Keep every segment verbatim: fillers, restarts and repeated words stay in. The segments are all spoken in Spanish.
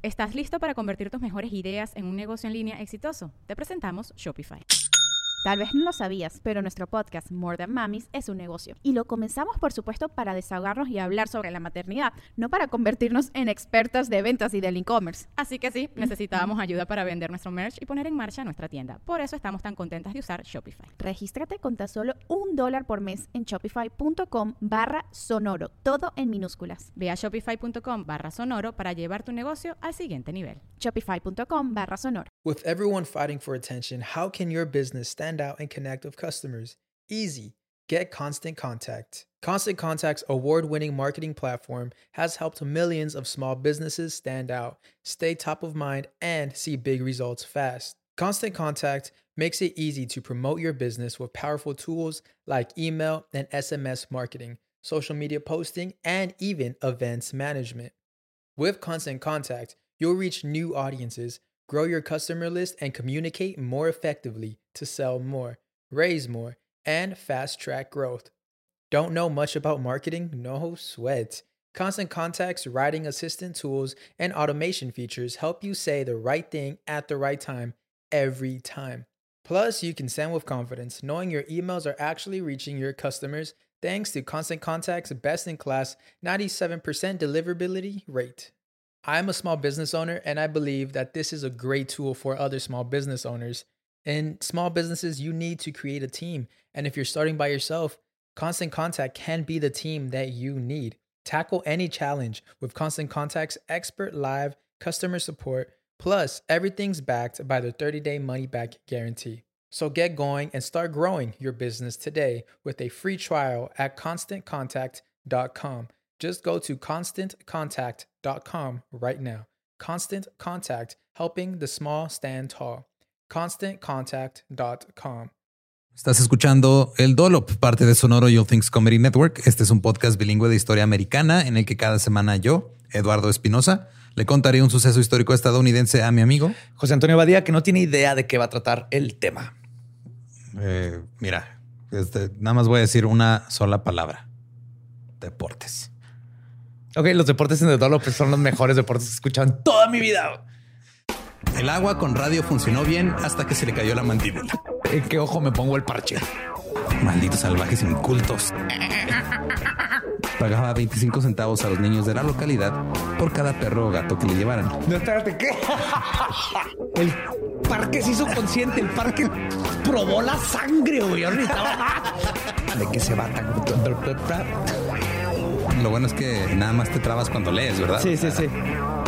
¿Estás listo para convertir tus mejores ideas en un negocio en línea exitoso? Te presentamos Shopify. Tal vez no lo sabías, pero nuestro podcast More Than Mamis es un negocio. Y lo comenzamos, por supuesto, para desahogarnos y hablar sobre la maternidad, no para convertirnos en expertas de ventas y del e-commerce. Así que sí, necesitábamos ayuda para vender nuestro merch y poner en marcha nuestra tienda. Por eso estamos tan contentas de usar Shopify. Regístrate con tan solo un dólar por mes en shopify.com barra sonoro, todo en minúsculas. Ve a shopify.com barra sonoro para llevar tu negocio al siguiente nivel. Shopify.com barra sonoro. With everyone fighting for attention, how can your business stand out and connect with customers? Easy. Get Constant Contact. Constant Contact's award-winning marketing platform has helped millions of small businesses stand out, stay top of mind, and see big results fast. Constant Contact makes it easy to promote your business with powerful tools like email and S M S marketing, social media posting, and even events management. With Constant Contact, you'll reach new audiences, grow your customer list, and communicate more effectively to sell more, raise more, and fast-track growth. Don't know much about marketing? No sweat. Constant Contact's writing assistant tools and automation features help you say the right thing at the right time every time. Plus, you can send with confidence, knowing your emails are actually reaching your customers thanks to Constant Contact's best-in-class ninety-seven percent deliverability rate. I'm a small business owner, and I believe that this is a great tool for other small business owners. In small businesses, you need to create a team. And if you're starting by yourself, Constant Contact can be the team that you need. Tackle any challenge with Constant Contact's expert live customer support. Plus, everything's backed by the thirty-day money-back guarantee. So get going and start growing your business today with a free trial at constant contact dot com. Just go to constant contact dot com right now. Constant Contact, helping the small stand tall. constant contact dot com. Estás escuchando El Dollop, parte de Sonoro All Things Comedy Network. Este es un podcast bilingüe de historia americana en el que cada semana yo, Eduardo Espinosa, le contaré un suceso histórico estadounidense a mi amigo José Antonio Badía, que no tiene idea de qué va a tratar el tema. Eh, mira, este, nada más voy a decir una sola palabra. Deportes. Ok, los deportes en el Dollop son los mejores deportes que he escuchado en toda mi vida. El agua con radio funcionó bien hasta que se le cayó la mandíbula. ¿En qué ojo me pongo el parche? Malditos salvajes incultos. Pagaba veinticinco centavos a los niños de la localidad por cada perro o gato que le llevaran. No, espérate, ¿qué? El parque se hizo consciente. El parque probó la sangre, güey. ¿De qué se va tan? Lo bueno es que nada más te trabas cuando lees, ¿verdad? Sí, sí, sí.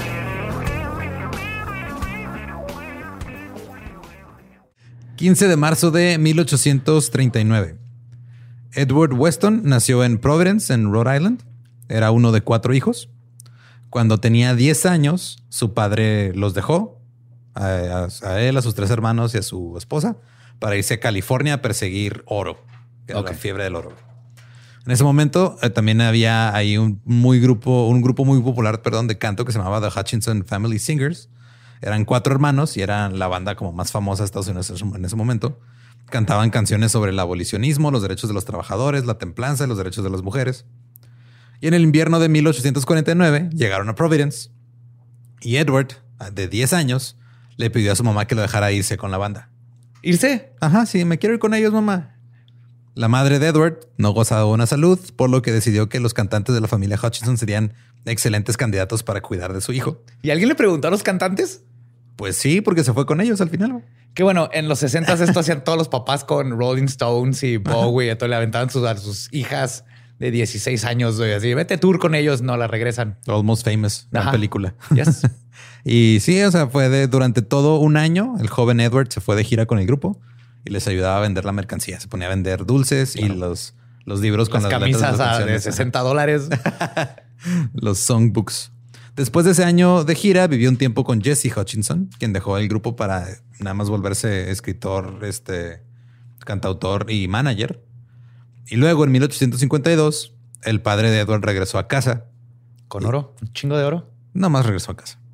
quince de marzo de mil ochocientos treinta y nueve. Edward Weston nació en Providence, en Rhode Island. Era uno de cuatro hijos. Cuando tenía diez años, su padre los dejó, a, a, a él, a sus tres hermanos y a su esposa, para irse a California a perseguir oro, que era okay. La fiebre del oro. En ese momento eh, también había ahí un muy grupo, un grupo muy popular, perdón, de canto que se llamaba The Hutchinson Family Singers. Eran cuatro hermanos y eran la banda como más famosa de Estados Unidos en ese momento. Cantaban canciones sobre el abolicionismo, los derechos de los trabajadores, la templanza y los derechos de las mujeres. Y en el invierno de mil ochocientos cuarenta y nueve llegaron a Providence y Edward, de diez años, le pidió a su mamá que lo dejara irse con la banda. ¿Irse? Ajá, sí, me quiero ir con ellos, mamá. La madre de Edward no gozaba de buena salud, por lo que decidió que los cantantes de la familia Hutchinson serían excelentes candidatos para cuidar de su hijo. ¿Y alguien le preguntó a los cantantes? Pues sí, porque se fue con ellos al final. Que bueno, en los sesentas esto hacían todos los papás con Rolling Stones y Bowie. Entonces le aventaban sus, a sus hijas de dieciséis años. Güey, así, vete tour con ellos, no la regresan. Almost Famous, la película. Yes. Y sí, o sea, fue de durante todo un año. El joven Edward se fue de gira con el grupo y les ayudaba a vender la mercancía. Se ponía a vender dulces claro. y los, los libros con las, las camisas de, de sesenta dólares. Los songbooks. Después de ese año de gira, vivió un tiempo con Jesse Hutchinson, quien dejó el grupo para nada más volverse escritor, este, cantautor y manager. Y luego, en mil ochocientos cincuenta y dos, el padre de Edward regresó a casa. ¿Con y, oro? ¿Un chingo de oro? Nada más regresó a casa.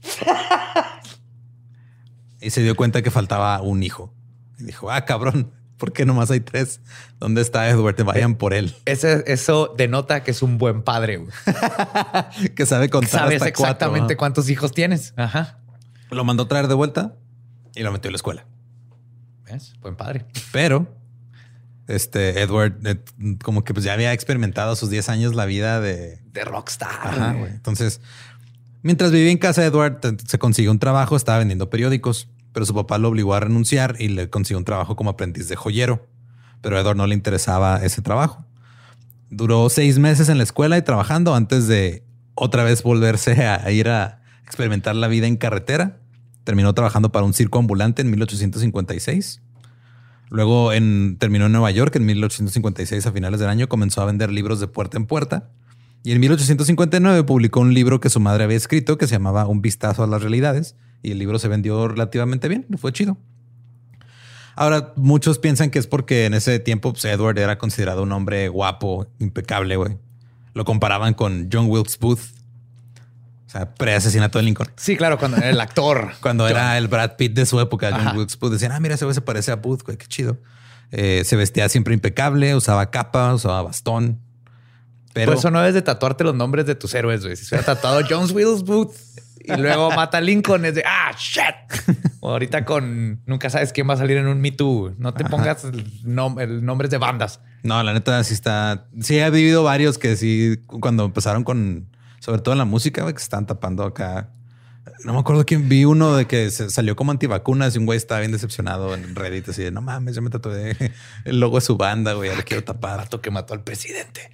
Y se dio cuenta que faltaba un hijo. Y dijo, ah, cabrón, Porque nomás hay tres. ¿Dónde está Edward? Te vayan por él. Ese, eso denota que es un buen padre. Güey. Que sabe contar Sabes hasta exactamente cuatro, ¿no? cuántos hijos tienes. Ajá. Lo mandó a traer de vuelta y lo metió a la escuela. ¿Ves? Buen padre. Pero este Edward eh, como que pues ya había experimentado a sus diez años la vida de... De rockstar. Ajá, güey. Entonces, mientras vivía en casa, Edward eh, se consiguió un trabajo, estaba vendiendo periódicos, pero su papá lo obligó a renunciar y le consiguió un trabajo como aprendiz de joyero. Pero a Edward no le interesaba ese trabajo. Duró seis meses en la escuela y trabajando antes de otra vez volverse a, a ir a experimentar la vida en carretera. Terminó trabajando para un circo ambulante en mil ochocientos cincuenta y seis. Luego en, terminó en Nueva York en mil ochocientos cincuenta y seis. A finales del año comenzó a vender libros de puerta en puerta. Y en mil ochocientos cincuenta y nueve publicó un libro que su madre había escrito que se llamaba Un vistazo a las realidades. Y el libro se vendió relativamente bien. Fue chido. Ahora, muchos piensan que es porque en ese tiempo pues, Edward era considerado un hombre guapo, impecable, güey. Lo comparaban con John Wilkes Booth. O sea, pre-asesinato de Lincoln. Sí, claro, cuando era el actor. Cuando John. era el Brad Pitt de su época, John Ajá. Wilkes Booth. Decían, ah, mira, ese güey se parece a Booth, güey, qué chido. Eh, se vestía siempre impecable, usaba capa, usaba bastón. Pero Por eso no debes de tatuarte los nombres de tus héroes, güey. Si se hubiera tatuado John Wilkes Booth y luego mata a Lincoln, es de, ah, shit. O ahorita con, nunca sabes quién va a salir en un Me Too. No te Ajá. pongas el, nom el nombres de bandas. no, la neta sí está... Sí, he vivido varios que sí, cuando empezaron con... Sobre todo en la música, güey, que se están tapando acá. No me acuerdo quién vi uno de que se salió como antivacunas y un güey estaba bien decepcionado en Reddit. Así de, no mames, yo me tatué el logo de su banda, güey, ya le quiero tapar. Vato que mató al presidente.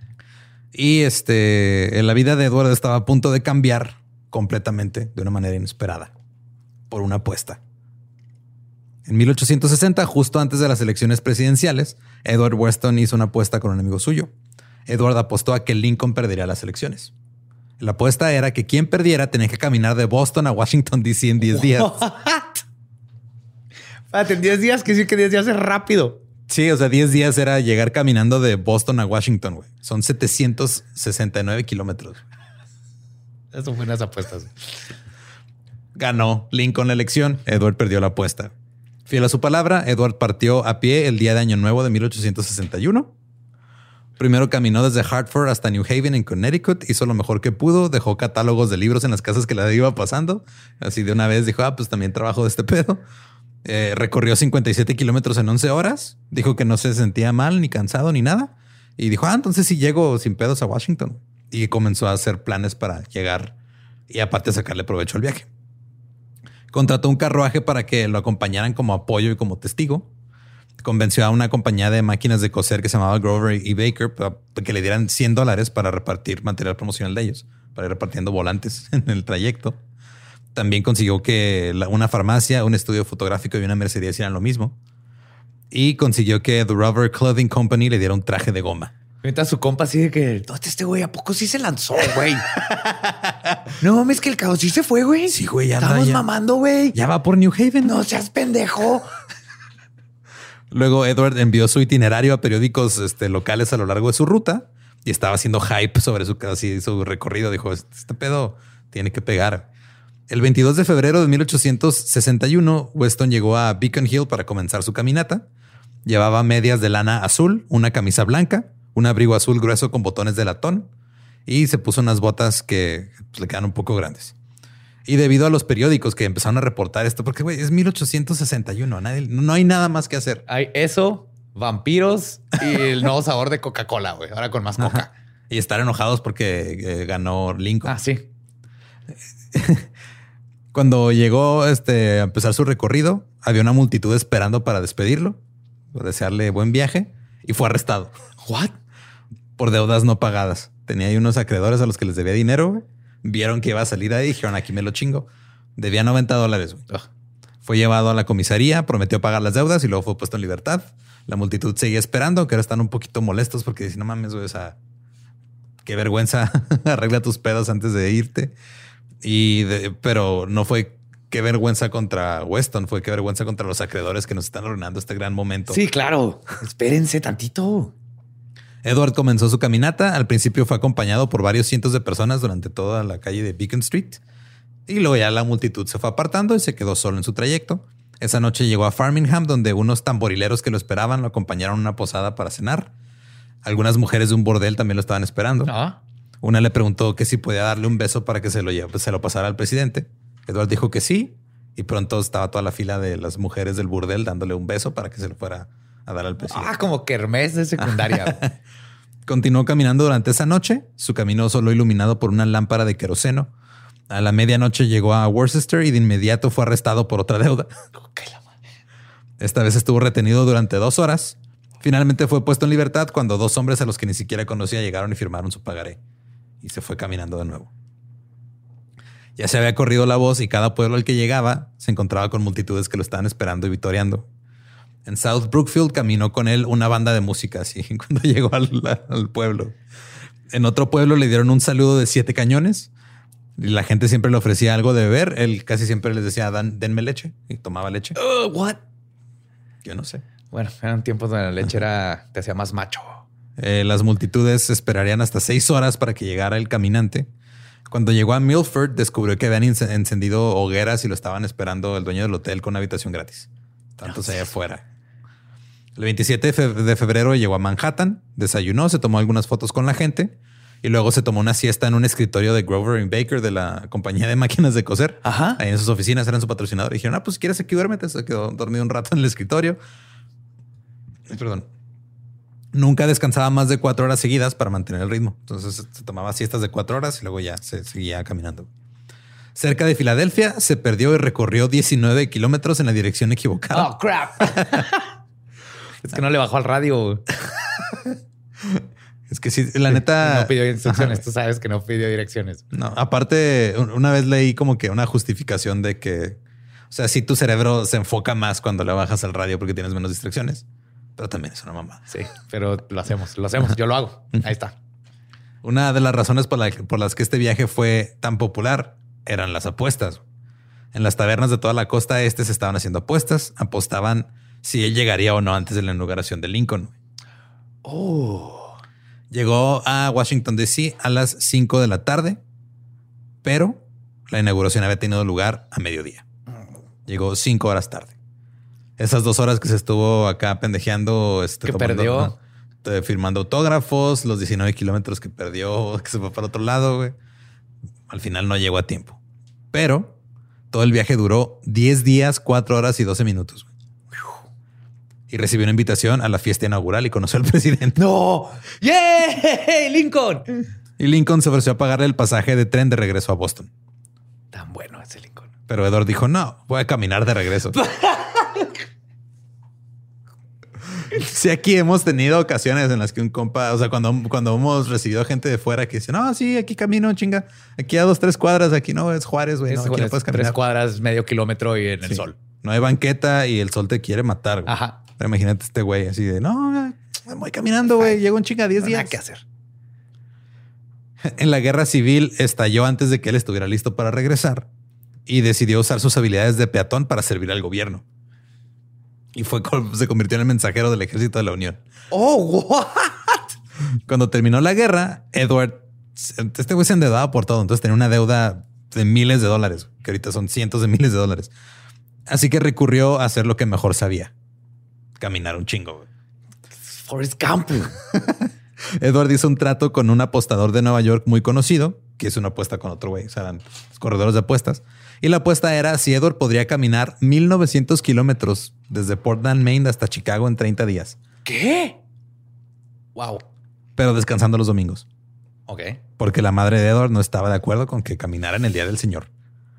Y este, la vida de Edward estaba a punto de cambiar completamente de una manera inesperada por una apuesta. En mil ochocientos sesenta, justo antes de las elecciones presidenciales, Edward Weston hizo una apuesta con un amigo suyo. Edward apostó a que Lincoln perdería las elecciones. La apuesta era que quien perdiera tenía que caminar de Boston a Washington, D C en diez días. Espérate, en diez días, que decir que diez días es rápido. Sí, o sea, diez días era llegar caminando de Boston a Washington, güey. Son setecientos sesenta y nueve kilómetros. Esas son buenas apuestas. Ganó Lincoln la elección. Edward perdió la apuesta. Fiel a su palabra, Edward partió a pie el día de Año Nuevo de mil ochocientos sesenta y uno. Primero caminó desde Hartford hasta New Haven en Connecticut. Hizo lo mejor que pudo. Dejó catálogos de libros en las casas que la iba pasando. Así de una vez dijo, ah, pues también trabajo de este pedo. Eh, recorrió cincuenta y siete kilómetros en once horas. Dijo que no se sentía mal, ni cansado, ni nada. Y dijo, ah, entonces sí llego sin pedos a Washington. Y comenzó a hacer planes para llegar y aparte sacarle provecho al viaje. Contrató un carruaje para que lo acompañaran como apoyo y como testigo. Convenció a una compañía de máquinas de coser que se llamaba Grover y Baker para que le dieran cien dólares para repartir material promocional de ellos, para ir repartiendo volantes en el trayecto. También consiguió que la, una farmacia, un estudio fotográfico y una mercería hicieran lo mismo. Y consiguió que The Rover Clothing Company le diera un traje de goma. Mientras su compa así de que, ¿dónde este güey? ¿A poco sí se lanzó, güey? No mames, que el caos sí se fue, güey. Sí, güey, ya Estamos anda, ya. mamando, güey. Ya va por New Haven. No seas pendejo. Luego Edward envió su itinerario a periódicos este, locales a lo largo de su ruta y estaba haciendo hype sobre su, así, su recorrido. Dijo, este pedo tiene que pegar. El veintidós de febrero de mil ochocientos sesenta y uno, Weston llegó a Beacon Hill para comenzar su caminata. Llevaba medias de lana azul, una camisa blanca, un abrigo azul grueso con botones de latón y se puso unas botas que pues, le quedan un poco grandes. Y debido a los periódicos que empezaron a reportar esto, porque güey, es mil ochocientos sesenta y uno, nadie, no hay nada más que hacer. Hay eso, vampiros y el nuevo sabor de Coca-Cola, güey. Ahora con más coca. Ajá. Y estar enojados porque eh, ganó Lincoln. Ah, sí. Cuando llegó este, a empezar su recorrido, había una multitud esperando para despedirlo, para desearle buen viaje y fue arrestado. What? Por deudas no pagadas. Tenía ahí unos acreedores a los que les debía dinero. Güey. Vieron que iba a salir ahí y dijeron, aquí me lo chingo. Debía noventa dólares. Güey. Ugh. Fue llevado a la comisaría, prometió pagar las deudas y luego fue puesto en libertad. La multitud seguía esperando, que ahora están un poquito molestos porque dicen, no mames, güey, o sea, qué vergüenza. Arregla tus pedos antes de irte. Y de, pero no fue qué vergüenza contra Weston, fue qué vergüenza contra los acreedores que nos están arruinando este gran momento. Sí, claro. Espérense tantito. Edward comenzó su caminata. Al principio fue acompañado por varios cientos de personas durante toda la calle de Beacon Street. Y luego ya la multitud se fue apartando y se quedó solo en su trayecto. Esa noche llegó a Farmingham, donde unos tamborileros que lo esperaban lo acompañaron a una posada para cenar. Algunas mujeres de un bordel también lo estaban esperando. Ah. Una le preguntó que si podía darle un beso para que se lo, lleve, se lo pasara al presidente. Edward dijo que sí. Y pronto estaba toda la fila de las mujeres del burdel dándole un beso para que se lo fuera a dar al presidente. Ah, como kermés de secundaria. Continuó caminando durante esa noche. Su camino solo iluminado por una lámpara de queroseno. A la medianoche llegó a Worcester y de inmediato fue arrestado por otra deuda. Esta vez estuvo retenido durante dos horas. Finalmente fue puesto en libertad cuando dos hombres a los que ni siquiera conocía llegaron y firmaron su pagaré. Y se fue caminando de nuevo. Ya se había corrido la voz y cada pueblo al que llegaba se encontraba con multitudes que lo estaban esperando y vitoreando. En South Brookfield caminó con él una banda de música así cuando llegó al, al pueblo. En otro pueblo le dieron un saludo de siete cañones y la gente siempre le ofrecía algo de beber. Él casi siempre les decía, Dan, denme leche, y tomaba leche. Uh, what? Yo no sé. Bueno, eran tiempos donde la leche era, te hacía más macho. Eh, las multitudes esperarían hasta seis horas para que llegara el caminante. Cuando llegó a Milford, descubrió que habían encendido hogueras y lo estaban esperando el dueño del hotel con una habitación gratis. Tantos allá afuera. El veintisiete de febrero llegó a Manhattan, desayunó, se tomó algunas fotos con la gente y luego se tomó una siesta en un escritorio de Grover and Baker de la compañía de máquinas de coser. Ajá. Ahí en sus oficinas eran su patrocinador. Y dijeron, ah, pues si quieres aquí duérmete. Se quedó dormido un rato en el escritorio. Perdón. Nunca descansaba más de cuatro horas seguidas para mantener el ritmo. Entonces se tomaba siestas de cuatro horas y luego ya se seguía caminando. Cerca de Filadelfia se perdió y recorrió diecinueve kilómetros en la dirección equivocada. Oh, crap. Es que no le bajó al radio. Es que sí, la neta... No pidió instrucciones. Ajá. Tú sabes que no pidió direcciones. No, aparte, una vez leí como que una justificación de que, o sea, sí, tu cerebro se enfoca más cuando le bajas al radio porque tienes menos distracciones, pero también es una mamada. Sí, pero lo hacemos, lo hacemos. Yo lo hago. Ahí está. Una de las razones por, la, por las que este viaje fue tan popular eran las apuestas. En las tabernas de toda la costa este se estaban haciendo apuestas. Apostaban si él llegaría o no antes de la inauguración de Lincoln. Oh. Llegó a Washington, D C a las cinco de la tarde, pero la inauguración había tenido lugar a mediodía. Llegó cinco horas tarde. Esas dos horas que se estuvo acá pendejeando, este, que tomando, perdió, ¿no? firmando autógrafos, los diecinueve kilómetros que perdió, que se fue para otro lado, güey. Al final no llegó a tiempo, pero todo el viaje duró diez días, cuatro horas y doce minutos. Güey. Y recibió una invitación a la fiesta inaugural y conoció al presidente. ¡No! ¡Yeah! ¡Lincoln! Y Lincoln se ofreció a pagarle el pasaje de tren de regreso a Boston. Tan bueno ese Lincoln. Pero Edward dijo, no, voy a caminar de regreso. Sí, aquí hemos tenido ocasiones en las que un compa, o sea, cuando, cuando hemos recibido gente de fuera que dice, no, sí, aquí camino, chinga. Aquí a dos, tres cuadras, aquí no, es Juárez, güey. No, aquí no puedes caminar. Tres cuadras, medio kilómetro y en el Sí. sol. No hay banqueta y el sol te quiere matar, güey. Ajá. Pero imagínate este güey así de, no, me voy caminando, güey. Llego en chinga diez No, días. nada que hacer. En la guerra civil estalló antes de que él estuviera listo para regresar y decidió usar sus habilidades de peatón para servir al gobierno. Y fue se convirtió en el mensajero del ejército de la Unión. Oh, what? Cuando terminó la guerra, Edward, este güey se endeudaba por todo. Entonces tenía una deuda de miles de dólares, que ahorita son cientos de miles de dólares. Así que recurrió a hacer lo que mejor sabía. Caminar un chingo. Güey. Forrest Gump. Edward hizo un trato con un apostador de Nueva York muy conocido, que hizo una apuesta con otro güey. O sea, eran los corredores de apuestas. Y la apuesta era si Edward podría caminar mil novecientos kilómetros desde Portland, Maine hasta Chicago en treinta días. ¿Qué? Wow. Pero descansando los domingos. Ok. Porque la madre de Edward no estaba de acuerdo con que caminara en el Día del Señor.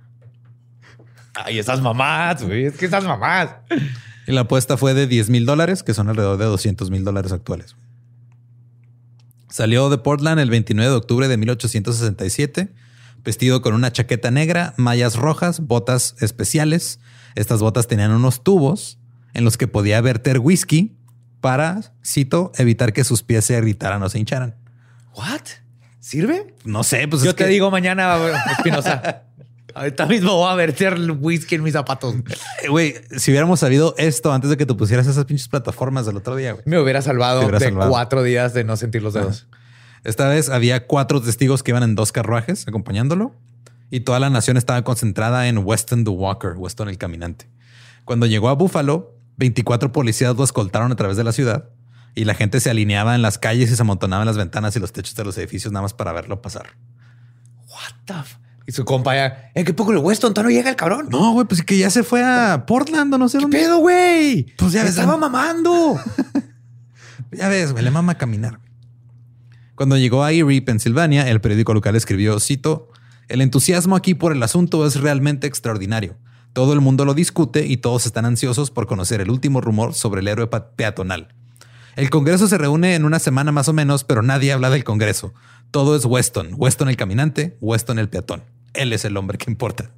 Ay, esas mamás, güey. Es que esas mamás. Y la apuesta fue de diez mil dólares, que son alrededor de doscientos mil dólares actuales. Salió de Portland el veintinueve de octubre de mil ochocientos sesenta y siete, vestido con una chaqueta negra, mallas rojas, botas especiales. Estas botas tenían unos tubos en los que podía verter whisky para, cito, evitar que sus pies se irritaran o se hincharan. What? ¿Sirve? No sé, pues Yo es te que... digo mañana, Espinosa. Ahorita mismo voy a verter el whisky en mis zapatos. Güey, si hubiéramos sabido esto antes de que te pusieras esas pinches plataformas del otro día, güey. Me hubiera salvado hubiera de salvado. cuatro días de no sentir los dedos. Ajá. Esta vez había cuatro testigos que iban en dos carruajes acompañándolo y toda la nación estaba concentrada en Weston the Walker, Weston el caminante. Cuando llegó a Buffalo, veinticuatro policías lo escoltaron a través de la ciudad y la gente se alineaba en las calles y se amontonaba en las ventanas y los techos de los edificios nada más para verlo pasar. What the f Y su compa ya, ¿en qué poco el Weston? ¿Todavía no llega el cabrón? No, güey, pues que ya se fue a Portland o no sé ¿Qué dónde. pedo, güey? Pues ya Me ves, estaba ¿no? mamando. Ya ves, güey, le mama caminar. Cuando llegó a Erie, Pensilvania, el periódico local escribió, cito, el entusiasmo aquí por el asunto es realmente extraordinario. Todo el mundo lo discute y todos están ansiosos por conocer el último rumor sobre el héroe peatonal. El Congreso se reúne en una semana más o menos, pero nadie habla del Congreso. Todo es Weston. Weston el caminante, Weston el peatón. Él es el hombre que importa.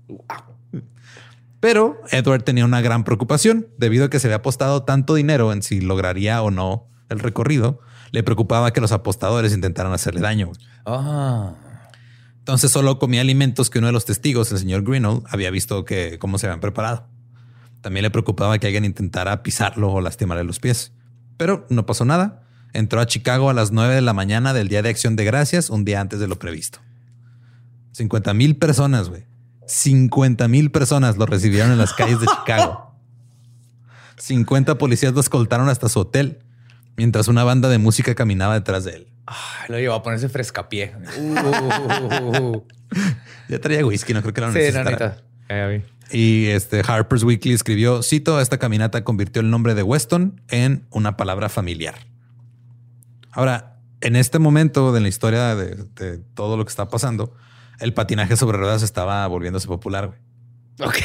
Pero Edward tenía una gran preocupación. Debido a que se había apostado tanto dinero en si lograría o no el recorrido, le preocupaba que los apostadores intentaran hacerle daño. Ah. Entonces solo comía alimentos que uno de los testigos, el señor Grinnell, había visto que cómo se habían preparado. También le preocupaba que alguien intentara pisarlo o lastimarle los pies. Pero no pasó nada. Entró a Chicago a las nueve de la mañana del Día de Acción de Gracias, un día antes de lo previsto. cincuenta mil personas, güey. cincuenta mil personas lo recibieron en las calles de Chicago. cincuenta policías lo escoltaron hasta su hotel, mientras una banda de música caminaba detrás de él. Ay, lo llevó a ponerse frescapié. Uh. Ya traía whisky, no creo que lo Sí, necesitara. no, eh, Y este Harper's Weekly escribió, cito, esta caminata convirtió el nombre de Weston en una palabra familiar. Ahora, en este momento de la historia de, de todo lo que está pasando, el patinaje sobre ruedas estaba volviéndose popular, güey. Ok.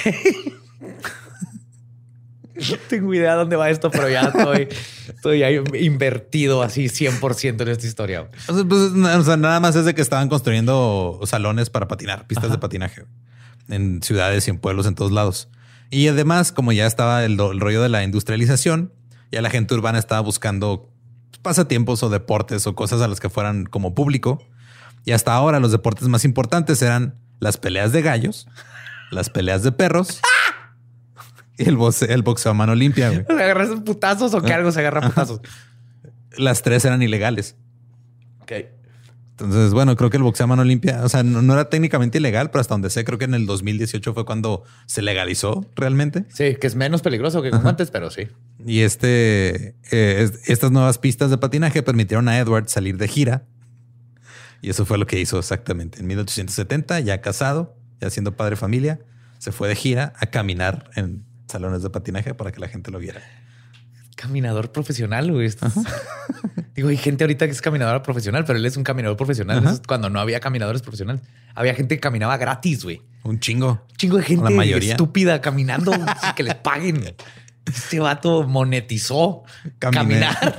No tengo idea de dónde va esto, pero ya estoy, estoy ahí invertido así cien por ciento en esta historia. Güey. O sea, pues, o sea, nada más es de que estaban construyendo salones para patinar, pistas Ajá. de patinaje güey, en ciudades y en pueblos en todos lados. Y además, como ya estaba el, el rollo de la industrialización, ya la gente urbana estaba buscando pasatiempos o deportes o cosas a las que fueran como público. Y hasta ahora los deportes más importantes eran las peleas de gallos, las peleas de perros y el boxeo, el boxeo a mano limpia. Güey. ¿Agarras putazos o qué algo se agarra putazos? Las tres eran ilegales. Ok. Entonces, bueno, creo que el boxeo a mano limpia, o sea, no, no era técnicamente ilegal, pero hasta donde sé, creo que en el dos mil dieciocho fue cuando se legalizó realmente. Sí, que es menos peligroso que con antes, pero sí. Y este, eh, es- estas nuevas pistas de patinaje permitieron a Edward salir de gira. Y eso fue lo que hizo exactamente. En mil ochocientos setenta, ya casado, ya siendo padre de familia, se fue de gira a caminar en salones de patinaje para que la gente lo viera. Caminador profesional, güey. Esto es- Digo, hay gente ahorita que es caminadora profesional, pero él es un caminador profesional. Ajá. Eso es cuando no había caminadores profesionales. Había gente que caminaba gratis, güey. Un chingo. Un chingo de gente La mayoría. estúpida caminando sin que les paguen. Este vato monetizó Caminé. caminar.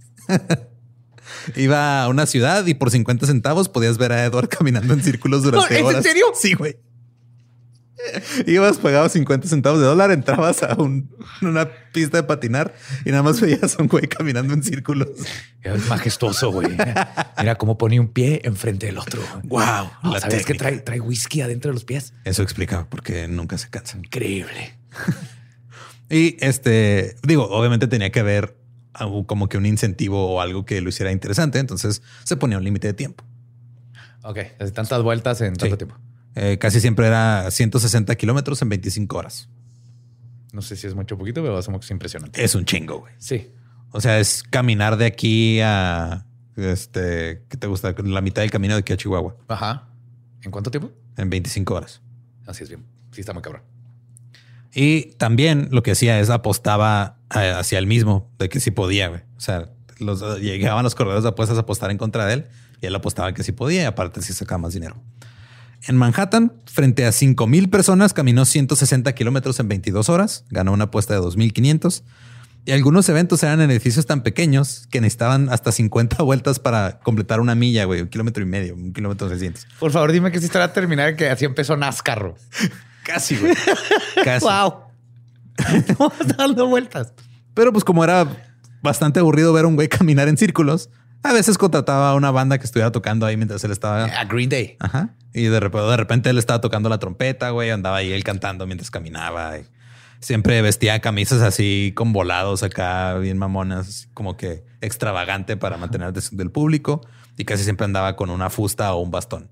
Iba a una ciudad y por cincuenta centavos podías ver a Edward caminando en círculos durante ¿Es en horas. serio? Sí, güey. Ibas, pagabas cincuenta centavos de dólar, entrabas a un- una pista de patinar y nada más veías a un güey caminando en círculos. Es majestuoso, güey. Mira cómo ponía un pie enfrente del otro. Wow. Oh, ¿Sabías que trae, trae whisky adentro de los pies? Eso explica por qué nunca se cansan. Increíble. Y este, digo, obviamente tenía que haber algo como que un incentivo o algo que lo hiciera interesante. Entonces se ponía un límite de tiempo. Ok, hace tantas vueltas en tanto Sí. tiempo. Eh, casi siempre era ciento sesenta kilómetros en veinticinco horas. No sé si es mucho o poquito, pero es impresionante. Es un chingo, güey. Sí. O sea, es caminar de aquí a este, ¿qué te gusta? La mitad del camino de aquí a Chihuahua Ajá. ¿En cuánto tiempo? en veinticinco horas. Así es bien. Sí, está muy cabrón. Y también lo que hacía es apostaba eh, hacia él mismo de que sí podía. Güey. O sea, los, llegaban los corredores de apuestas a apostar en contra de él y él apostaba que sí podía y aparte sí sacaba más dinero. En Manhattan, frente a cinco mil personas, caminó ciento sesenta kilómetros en veintidós horas, ganó una apuesta de dos mil quinientos y algunos eventos eran en edificios tan pequeños que necesitaban hasta cincuenta vueltas para completar una milla, güey, un kilómetro y medio, un kilómetro seiscientos. Por favor, dime que esa historia terminar que así empezó NASCAR. Casi, güey. Casi. Wow. Estamos dando vueltas. Pero pues como era bastante aburrido ver a un güey caminar en círculos, a veces contrataba a una banda que estuviera tocando ahí mientras él estaba... A Green Day. Ajá. Y de repente, de repente él estaba tocando la trompeta, güey. Andaba ahí él cantando mientras caminaba. Y siempre vestía camisas así con volados acá, bien mamonas, como que extravagante para mantener la atención del público. Y casi siempre andaba con una fusta o un bastón.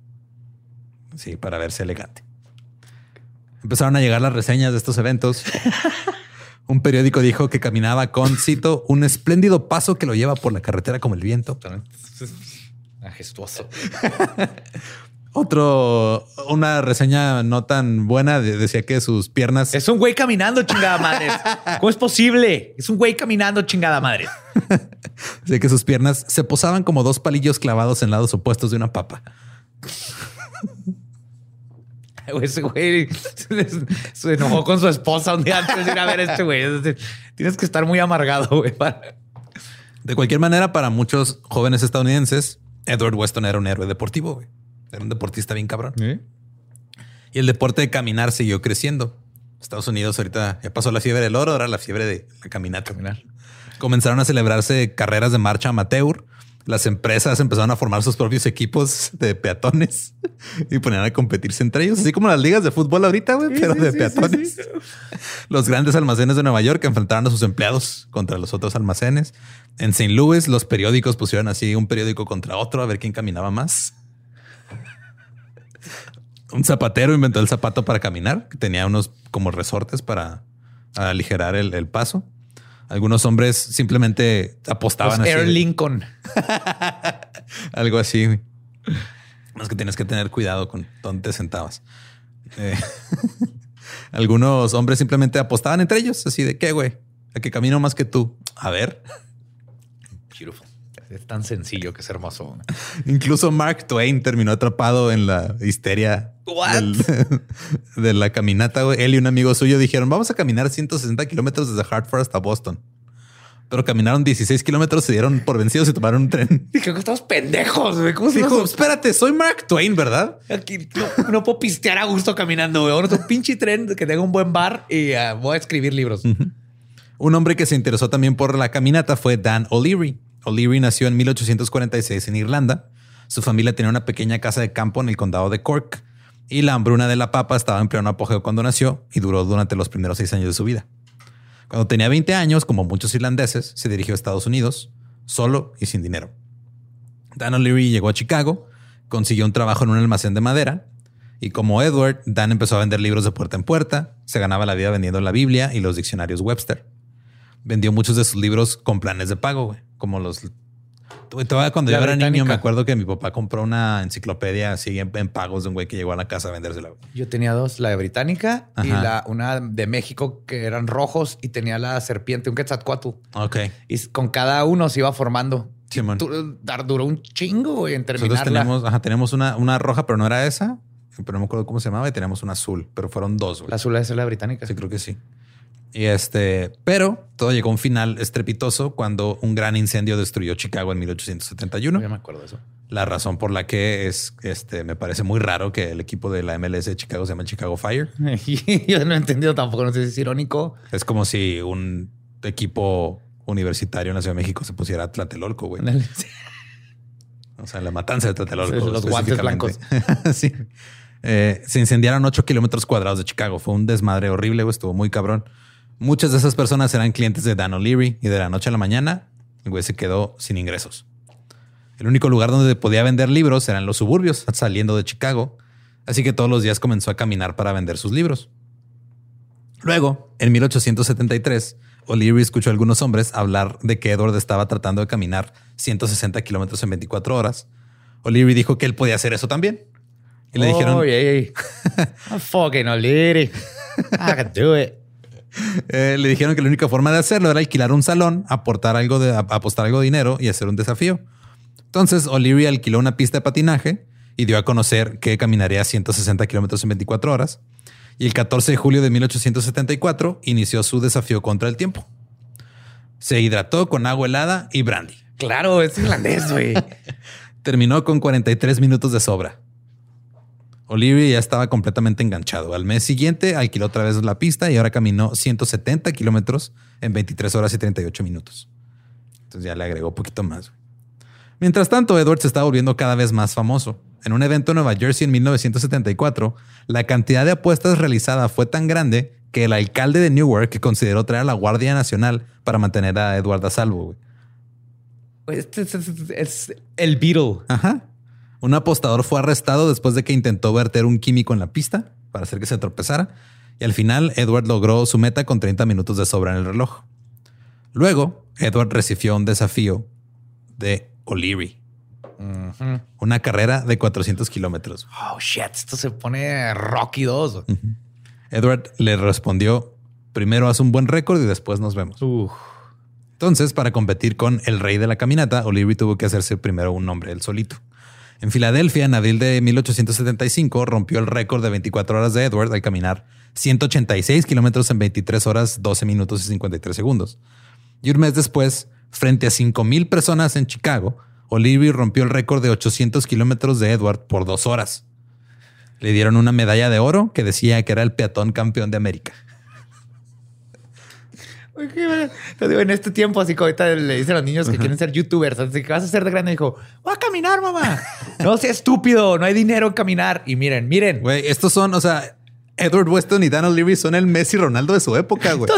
Sí, para verse elegante. Empezaron a llegar las reseñas de estos eventos. Un periódico dijo que caminaba con, cito, un espléndido paso que lo lleva por la carretera como el viento. Majestuoso. Otro, una reseña no tan buena de- decía que sus piernas... Es un güey caminando, chingada madre. ¿Cómo es posible? Es un güey caminando, chingada madre. decía que sus piernas se posaban como dos palillos clavados en lados opuestos de una papa. Ese güey se enojó con su esposa un día antes de ir a ver a este güey. Tienes que estar muy amargado, güey. Para... De cualquier manera, para muchos jóvenes estadounidenses, Edward Weston era un héroe deportivo, güey. Era un deportista bien cabrón. ¿Eh? Y el deporte de caminar siguió creciendo. Estados Unidos ahorita ya pasó la fiebre del oro, ahora la fiebre de la caminata. Caminar. Comenzaron a celebrarse carreras de marcha amateur. Las empresas empezaron a formar sus propios equipos de peatones y ponían a competirse entre ellos, así como las ligas de fútbol ahorita, güey, Sí, pero sí, de sí, peatones. sí, sí. Los grandes almacenes de Nueva York enfrentaron a sus empleados contra los otros almacenes. En Saint Louis, los periódicos pusieron así un periódico contra otro a ver quién caminaba más. Un zapatero inventó el zapato para caminar, que tenía unos como resortes para aligerar el, el paso. Algunos hombres simplemente apostaban Los así. Air Lincoln. Algo así. Más que tienes que tener cuidado con dónde te sentabas. Eh, algunos hombres simplemente apostaban entre ellos, así de qué, güey, a que camino más que tú. A ver. Beautiful. Es tan sencillo que es hermoso. Incluso Mark Twain terminó atrapado en la histeria del, de la caminata. Güey. Él y un amigo suyo dijeron, vamos a caminar ciento sesenta kilómetros desde Hartford hasta Boston. Pero caminaron dieciséis kilómetros, se dieron por vencidos y tomaron un tren. Dije que estamos pendejos, güey. ¿Cómo se Dijo, dijo? espérate, soy Mark Twain, ¿verdad? Aquí no, no puedo pistear a gusto caminando, güey. Ahora un pinche tren que tenga un buen bar y uh, voy a escribir libros. Un hombre que se interesó también por la caminata fue Dan O'Leary. O'Leary nació en mil ochocientos cuarenta y seis en Irlanda. Su familia tenía una pequeña casa de campo en el condado de Cork y la hambruna de la papa estaba en pleno apogeo cuando nació y duró durante los primeros seis años de su vida. Cuando tenía veinte años, como muchos irlandeses, se dirigió a Estados Unidos solo y sin dinero. Dan O'Leary llegó a Chicago, consiguió un trabajo en un almacén de madera y como Edward, Dan empezó a vender libros de puerta en puerta, se ganaba la vida vendiendo la Biblia y los diccionarios Webster. Vendió muchos de sus libros con planes de pago, güey, como los... Todavía cuando La yo era británica. niño me acuerdo que mi papá compró una enciclopedia así en, en pagos de un güey que llegó a la casa a vendérsela. Güey. Yo tenía dos, la de británica y Ajá. la una de México que eran rojos y tenía la serpiente, un quetzalcóatl. Ok. Y con cada uno se iba formando. Simón. Du- dar- Duró un chingo, güey, en Nosotros terminarla. tenemos, ajá, tenemos una, una roja, pero no era esa. Pero no me acuerdo cómo se llamaba y teníamos una azul, pero fueron dos. Güey. La azul es la británica. Sí, creo que sí. Y este, pero todo llegó a un final estrepitoso cuando un gran incendio destruyó Chicago en mil ochocientos setenta y uno. Ya me acuerdo de eso. La razón por la que es, este, me parece muy raro que el equipo de la M L S de Chicago se llama Chicago Fire. Yo no he entendido tampoco, no sé si es irónico. Es como si un equipo universitario en la Ciudad de México se pusiera Tlatelolco, güey. O sea, la matanza de Tlatelolco. Sí, los guantes específicamente. Sí. Eh, se incendiaron ocho kilómetros cuadrados de Chicago. Fue un desmadre horrible, güey. Estuvo muy cabrón. Muchas de esas personas eran clientes de Dan O'Leary y de la noche a la mañana el güey se quedó sin ingresos. El único lugar donde podía vender libros eran los suburbios saliendo de Chicago. Así que todos los días comenzó a caminar para vender sus libros. Luego, en mil ochocientos setenta y tres, O'Leary escuchó a algunos hombres hablar de que Edward estaba tratando de caminar ciento sesenta kilómetros en veinticuatro horas. O'Leary dijo que él podía hacer eso también. Y le dijeron, Oh, yeah, yeah. I'm fucking O'Leary. I can do it. eh, le dijeron que la única forma de hacerlo era alquilar un salón, aportar algo de, apostar algo de dinero y hacer un desafío. Entonces O'Leary alquiló una pista de patinaje y dio a conocer que caminaría ciento sesenta kilómetros en veinticuatro horas. Y el catorce de julio de mil ochocientos setenta y cuatro inició su desafío contra el tiempo. Se hidrató con agua helada y brandy. Claro, es irlandés, güey. Terminó con cuarenta y tres minutos de sobra. O'Leary ya estaba completamente enganchado. Al mes siguiente alquiló otra vez la pista y ahora caminó ciento setenta kilómetros en veintitrés horas y treinta y ocho minutos. Entonces ya le agregó un poquito más. Mientras tanto, Edward se estaba volviendo cada vez más famoso. En un evento en Nueva Jersey en mil novecientos setenta y cuatro, la cantidad de apuestas realizada fue tan grande que el alcalde de Newark consideró traer a la Guardia Nacional para mantener a Edward a salvo. Güey. Este es, es- es el Beatle. Ajá. Un apostador fue arrestado después de que intentó verter un químico en la pista para hacer que se tropezara Y al final, Edward logró su meta con treinta minutos de sobra en el reloj. Luego, Edward recibió un desafío de O'Leary. Uh-huh. Una carrera de cuatrocientos kilómetros. Oh, shit. Esto se pone Rocky dos. Uh-huh. Edward le respondió, primero haz un buen récord y después nos vemos. Uh. Entonces, para competir con el rey de la caminata, O'Leary tuvo que hacerse primero un nombre, él solito. En Filadelfia, en abril de mil ochocientos setenta y cinco, rompió el récord de veinticuatro horas de Edward al caminar ciento ochenta y seis kilómetros en veintitrés horas, doce minutos y cincuenta y tres segundos. Y un mes después, frente a cinco mil personas en Chicago, O'Leary rompió el récord de ochocientos kilómetros de Edward por dos horas. Le dieron una medalla de oro que decía que era el peatón campeón de América. En este tiempo, así como ahorita le dicen a los niños que uh-huh. quieren ser youtubers, así que vas a ser de grande, dijo, voy a caminar, mamá. No sea estúpido, no hay dinero en caminar. Y miren, miren. Güey, estos son, o sea, Edward Weston y Dan O'Leary son el Messi Ronaldo de su época, güey.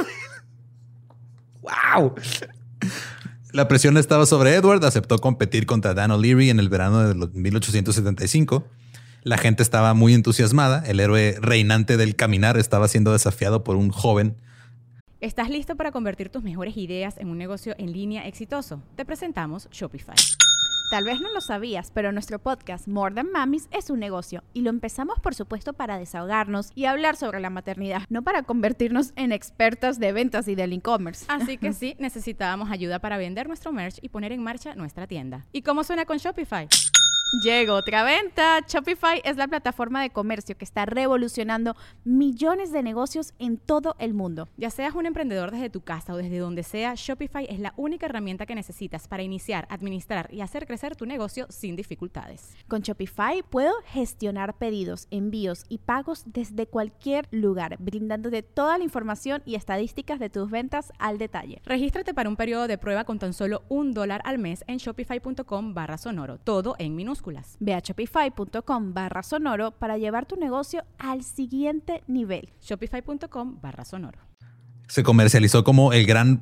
Wow. La presión estaba sobre Edward, aceptó competir contra Dan O'Leary en el verano de mil ochocientos setenta y cinco. La gente estaba muy entusiasmada. El héroe reinante del caminar estaba siendo desafiado por un joven. ¿Estás listo para convertir tus mejores ideas en un negocio en línea exitoso? Te presentamos Shopify. Tal vez no lo sabías, pero nuestro podcast More Than Mamis es un negocio y lo empezamos por supuesto para desahogarnos y hablar sobre la maternidad, no para convertirnos en expertas de ventas y del e-commerce. Así que sí, necesitábamos ayuda para vender nuestro merch y poner en marcha nuestra tienda. ¿Y cómo suena con Shopify? Llegó otra venta. Shopify es la plataforma de comercio que está revolucionando millones de negocios en todo el mundo. Ya seas un emprendedor desde tu casa o desde donde sea, Shopify es la única herramienta que necesitas para iniciar, administrar y hacer crecer tu negocio sin dificultades. Con Shopify puedo gestionar pedidos, envíos y pagos desde cualquier lugar, brindándote toda la información y estadísticas de tus ventas al detalle. Regístrate para un periodo de prueba con tan solo un dólar al mes en shopify.com barra sonoro, todo en minúsculas. Ve a shopify.com barra sonoro para llevar tu negocio al siguiente nivel. Shopify.com barra sonoro. Se comercializó como el gran,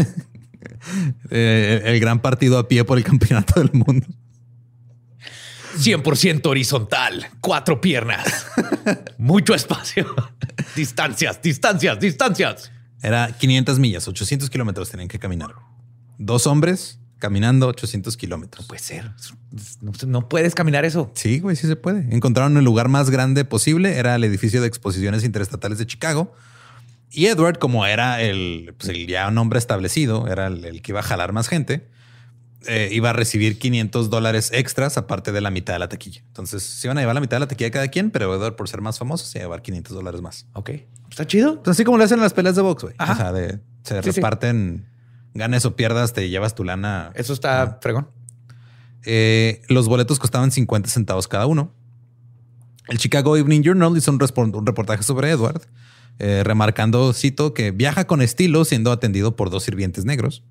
eh, el gran partido a pie por el campeonato del mundo. cien por ciento horizontal, cuatro piernas, mucho espacio, distancias, distancias, distancias. Era quinientas millas, ochocientos kilómetros tenían que caminar. Dos hombres caminando ochocientos kilómetros. No puede ser. No, no puedes caminar eso. Sí, güey, sí se puede. Encontraron el lugar más grande posible. Era el edificio de exposiciones interestatales de Chicago. Y Edward, como era el, pues el ya un hombre establecido, era el, el que iba a jalar más gente, eh, iba a recibir quinientos dólares extras aparte de la mitad de la taquilla. Entonces se iban a llevar la mitad de la taquilla de cada quien, pero Edward, por ser más famoso, se iba a llevar quinientos dólares más. Ok. Está chido. Pues así como lo hacen en las peleas de box, güey. O sea, de, se sí, reparten... Sí. Ganes o pierdas, te llevas tu lana. Eso está ah. fregón. Eh, los boletos costaban cincuenta centavos cada uno. El Chicago Evening Journal hizo un, un reportaje sobre Edward, eh, remarcando, cito, que viaja con estilo siendo atendido por dos sirvientes negros,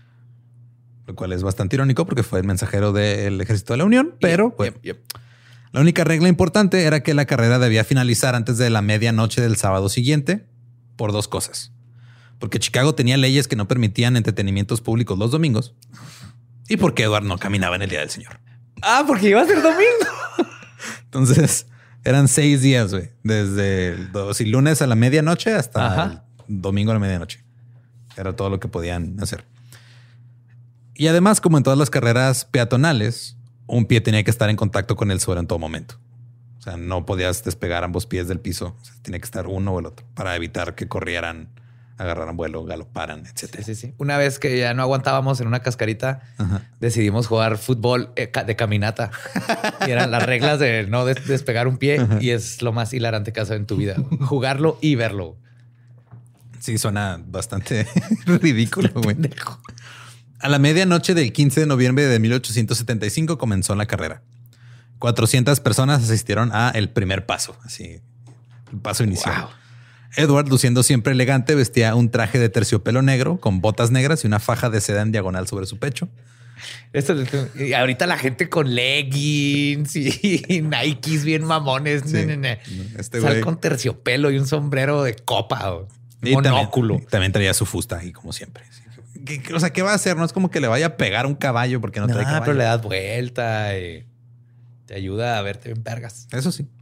lo cual es bastante irónico porque fue el mensajero del Ejército de la Unión. Pero yep, bueno, yep, yep. La única regla importante era que la carrera debía finalizar antes de la medianoche del sábado siguiente por dos cosas. Porque Chicago tenía leyes que no permitían entretenimientos públicos los domingos y porque Edward no caminaba en el Día del Señor. Ah, porque iba a ser domingo. Entonces eran seis días, güey, desde el, el lunes a la medianoche hasta Ajá. el domingo a la medianoche. Era todo lo que podían hacer. Y además, como en todas las carreras peatonales, un pie tenía que estar en contacto con el suelo en todo momento. O sea, no podías despegar ambos pies del piso. O sea, tenía que estar uno o el otro para evitar que corrieran, agarraran vuelo, galoparan, etcétera. Sí, sí, sí. Una vez que ya no aguantábamos en una cascarita, Ajá. decidimos jugar fútbol de caminata. Y eran las reglas de no des despegar un pie. Ajá. Y es lo más hilarante que has hecho en tu vida. Jugarlo y verlo. Sí, suena bastante ridículo, güey. A la medianoche del quince de noviembre de mil ochocientos setenta y cinco comenzó la carrera. cuatrocientas personas asistieron a el primer paso, así, el paso inicial. Wow. Edward, luciendo siempre elegante, vestía un traje de terciopelo negro con botas negras y una faja de seda en diagonal sobre su pecho. Esto, y ahorita la gente con leggings y Nikes bien mamones. Sí. Este Sal güey. Con terciopelo y un sombrero de copa o monóculo. También, también traía su fusta ahí, como siempre. ¿Qué, qué, o sea, ¿qué va a hacer? No es como que le vaya a pegar un caballo porque no, no trae caballo. Pero le das vuelta y te ayuda a verte bien vergas. Eso sí.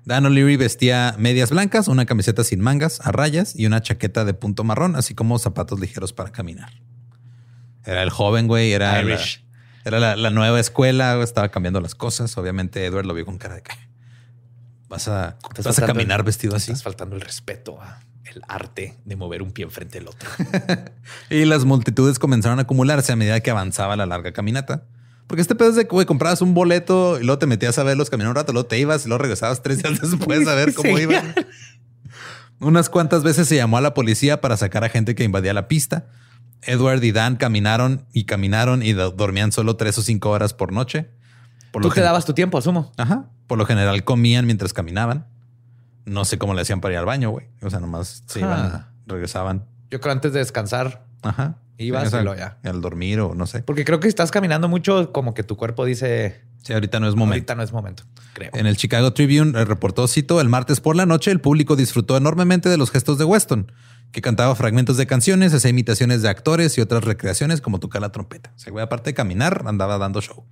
Dan O'Leary vestía medias blancas, una camiseta sin mangas, a rayas y una chaqueta de punto marrón, así como zapatos ligeros para caminar. Era el joven, güey. Era, la, era la, la nueva escuela. Güey, estaba cambiando las cosas. Obviamente Edward lo vio con cara de que vas a, vas a caminar el, vestido así. Estás faltando el respeto a el arte de mover un pie enfrente del otro. Y las multitudes comenzaron a acumularse a medida que avanzaba la larga caminata. Porque este pedo es de que, güey, comprabas un boleto y luego te metías a verlos caminar un rato, luego te ibas y luego regresabas tres días después a ver cómo sí. iban. Unas cuantas veces se llamó a la policía para sacar a gente que invadía la pista. Edward y Dan caminaron y caminaron y do- dormían solo tres o cinco horas por noche. Por Tú lo te gen- dabas tu tiempo, asumo. Ajá. Por lo general comían mientras caminaban. No sé cómo le hacían para ir al baño, güey. O sea, nomás se iban, Ah. regresaban. Yo creo antes de descansar. Ajá. Ibas o sea, y luego ya. Al dormir o no sé. Porque creo que estás caminando mucho, como que tu cuerpo dice... Sí, ahorita no es momento. Ahorita no es momento, creo. En el Chicago Tribune eh, reportó, cito, el martes por la noche el público disfrutó enormemente de los gestos de Weston, que cantaba fragmentos de canciones, hacía imitaciones de actores y otras recreaciones como tocar la trompeta. O sea, güey, aparte de caminar, andaba dando show.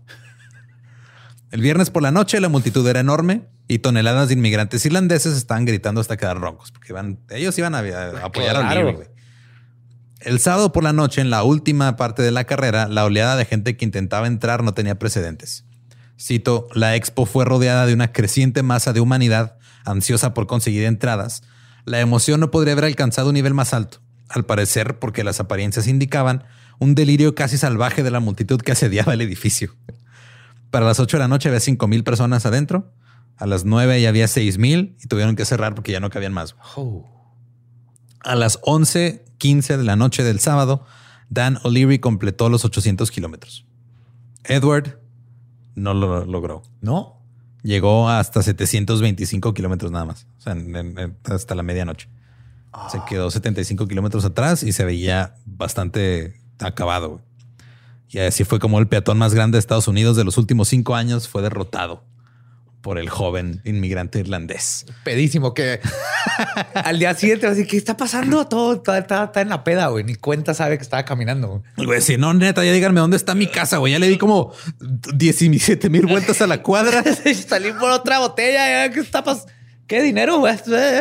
El viernes por la noche la multitud era enorme y toneladas de inmigrantes irlandeses estaban gritando hasta quedar roncos, porque iban, ellos iban a, a apoyar a Claro. O'Leary, güey. El sábado por la noche, en la última parte de la carrera, la oleada de gente que intentaba entrar no tenía precedentes. Cito, la expo fue rodeada de una creciente masa de humanidad ansiosa por conseguir entradas. La emoción no podría haber alcanzado un nivel más alto, al parecer porque las apariencias indicaban un delirio casi salvaje de la multitud que asediaba el edificio. Para las ocho de la noche había cinco mil personas adentro. A las nueve ya había seis mil y tuvieron que cerrar porque ya no cabían más. Oh. A las once quince de la noche del sábado, Dan O'Leary completó los ochocientos kilómetros. Edward no lo logró. ¿No? Llegó hasta setecientos veinticinco kilómetros nada más. O sea, en, en, hasta la medianoche. Oh. Se quedó setenta y cinco kilómetros atrás y se veía bastante acabado. Güey. Y así fue como el peatón más grande de Estados Unidos de los últimos cinco años fue derrotado por el joven inmigrante irlandés. Pedísimo que al día siguiente así, ¿qué está pasando? Todo está, está, está en la peda, güey. Ni cuenta sabe que estaba caminando. El güey decía, no, neta, ya díganme dónde está mi casa, güey. Ya le di como diecisiete mil vueltas a la cuadra. Salí por otra botella. ¿Qué está pasando? ¿Qué dinero, güey?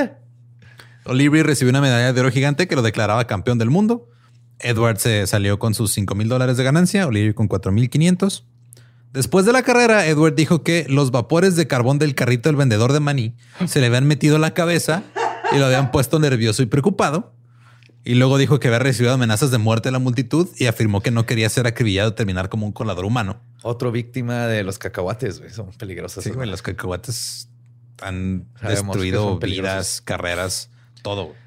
O'Leary recibió una medalla de oro gigante que lo declaraba campeón del mundo. Edward se salió con sus cinco mil dólares de ganancia, O'Leary con cuatro mil quinientos. Después de la carrera, Edward dijo que los vapores de carbón del carrito del vendedor de maní se le habían metido en la cabeza y lo habían puesto nervioso y preocupado. Y luego dijo que había recibido amenazas de muerte de la multitud y afirmó que no quería ser acribillado y terminar como un colador humano. Otro víctima de los cacahuates, güey. Son peligrosos. Sí, güey, los cacahuates han Sabemos destruido vidas, carreras, todo. Güey.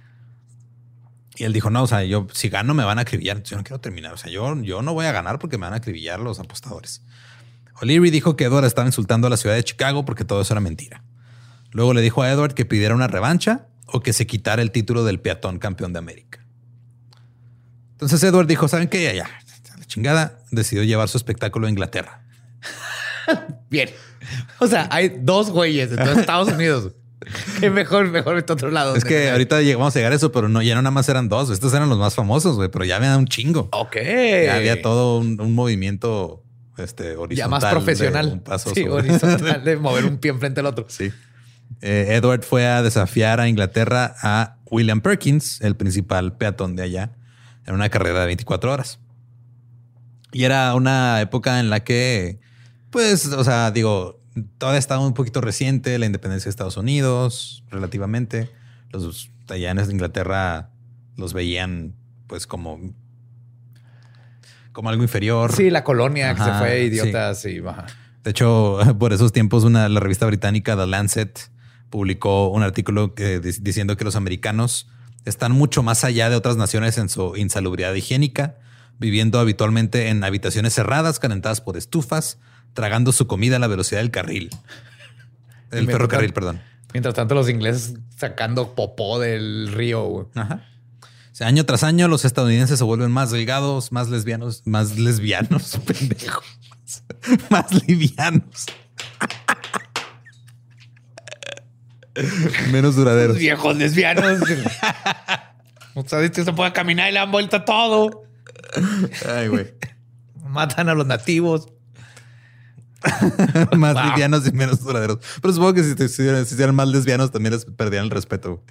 Y él dijo, no, o sea, yo si gano me van a acribillar. Yo no quiero terminar. O sea, yo, yo no voy a ganar porque me van a acribillar los apostadores. O'Leary dijo que Edward estaba insultando a la ciudad de Chicago porque todo eso era mentira. Luego le dijo a Edward que pidiera una revancha o que se quitara el título del peatón campeón de América. Entonces Edward dijo, ¿saben qué? Ya, ya, la chingada. Decidió llevar su espectáculo a Inglaterra. Bien. O sea, hay dos güeyes en todo Estados Unidos. Que mejor, mejor vete a otro lado. Es que ahorita llegamos a llegar a eso, pero no, ya no nada más eran dos. Estos eran los más famosos, güey, pero ya había un chingo. Ok. Ya había todo un, un movimiento este, horizontal. Ya más profesional. Un paso sí, sobre... horizontal de mover un pie enfrente al otro. Sí. Eh, Edward fue a desafiar a Inglaterra a William Perkins, el principal peatón de allá, en una carrera de veinticuatro horas. Y era una época en la que, pues, o sea, digo, todavía estaba un poquito reciente la independencia de Estados Unidos, relativamente. Los allá en Inglaterra los veían, pues, como, como algo inferior. Sí, la colonia Ajá, que se fue, idiotas sí. y baja. De hecho, por esos tiempos, una, la revista británica The Lancet publicó un artículo que, diciendo que los americanos están mucho más allá de otras naciones en su insalubridad higiénica, viviendo habitualmente en habitaciones cerradas, calentadas por estufas, tragando su comida a la velocidad del carril. El ferrocarril, perdón. Mientras tanto, los ingleses sacando popó del río. Güey. Ajá. O sea, año tras año, los estadounidenses se vuelven más delgados, más lesbianos, más lesbianos, pendejo. Más livianos. Menos duraderos. Los viejos lesbianos. O sea, que se puede caminar y le han vuelto todo. Ay, güey. Matan a los nativos. Más Wow. livianos y menos duraderos. Pero supongo que si, te, si, si eran más lesbianos también les perdían el respeto.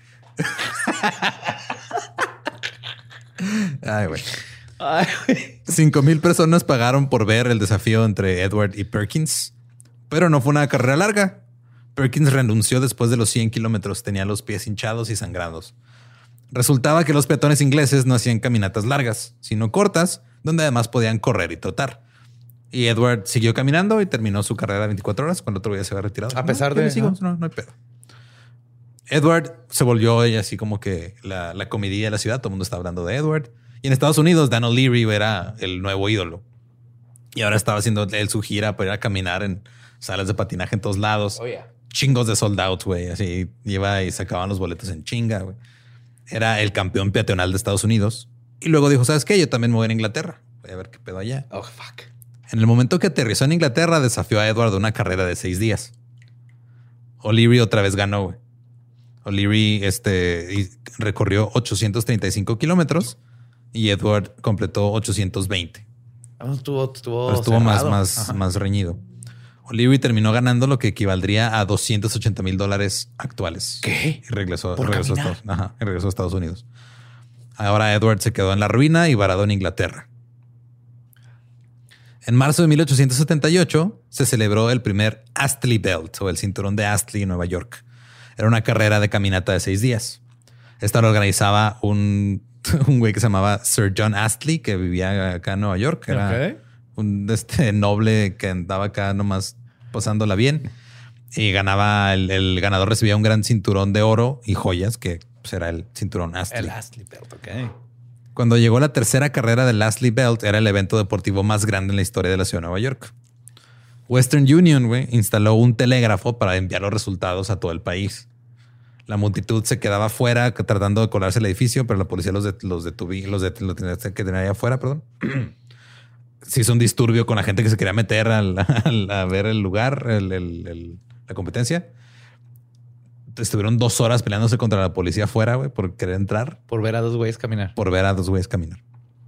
Ay, güey. Ay, güey. Cinco mil personas pagaron por ver el desafío entre Edward y Perkins, pero no fue una carrera larga. Perkins renunció después de los cien kilómetros. Tenía los pies hinchados y sangrados. Resultaba que los peatones ingleses no hacían caminatas largas, sino cortas, donde además podían correr y trotar. Y Edward siguió caminando y terminó su carrera de veinticuatro horas cuando el otro día se había retirado. A pesar No, yo de- le sigo, ¿no? no, no hay pedo. Edward se volvió eh, así como que la, la comidilla de la ciudad. Todo el mundo está hablando de Edward. Y en Estados Unidos, Dan O'Leary era el nuevo ídolo. Y ahora estaba haciendo él su gira para ir a caminar en salas de patinaje en todos lados. Oh, yeah. Chingos de sold out, güey. Así iba y sacaban los boletos en chinga, güey. Era el campeón peatonal de Estados Unidos. Y luego dijo, ¿sabes qué? Yo también me voy a ir a Inglaterra. Voy a ver qué pedo allá. Oh, fuck. En el momento que aterrizó en Inglaterra, desafió a Edward a una carrera de seis días. O'Leary otra vez ganó, güey. O'Leary este, y recorrió ochocientos treinta y cinco kilómetros y Edward completó ochocientos veinte. Oh, estuvo estuvo, Pero estuvo más, cerrado. más, Ajá. más reñido. O'Leary terminó ganando lo que equivaldría a doscientos ochenta mil dólares actuales. ¿Qué? Y regresó, ¿Por regresó, a caminar? Estados, ajá, y regresó a Estados Unidos. Ahora Edward se quedó en la ruina y varado en Inglaterra. En marzo de mil ochocientos setenta y ocho se celebró el primer Astley Belt o el cinturón de Astley en Nueva York. Era una carrera de caminata de seis días. Esta lo organizaba un, un güey que se llamaba Sir John Astley, que vivía acá en Nueva York. Era Ok. un este, noble que andaba acá nomás pasándola bien y ganaba. El, el ganador recibía un gran cinturón de oro y joyas, que pues, era el cinturón Astley. El Astley Belt, ok. Cuando llegó la tercera carrera del Astley Belt, era el evento deportivo más grande en la historia de la ciudad de Nueva York. Western Union güey, instaló un telégrafo para enviar los resultados a todo el país. La multitud se quedaba afuera tratando de colarse al edificio, pero la policía los, de, los detuvo, los, de, los tenía que tener ahí afuera, perdón. Se hizo un disturbio con la gente que se quería meter al, al, a ver el lugar, el, el, el, la competencia. Estuvieron dos horas peleándose contra la policía afuera, güey, por querer entrar, Por ver a dos güeyes caminar. por ver a dos güeyes caminar.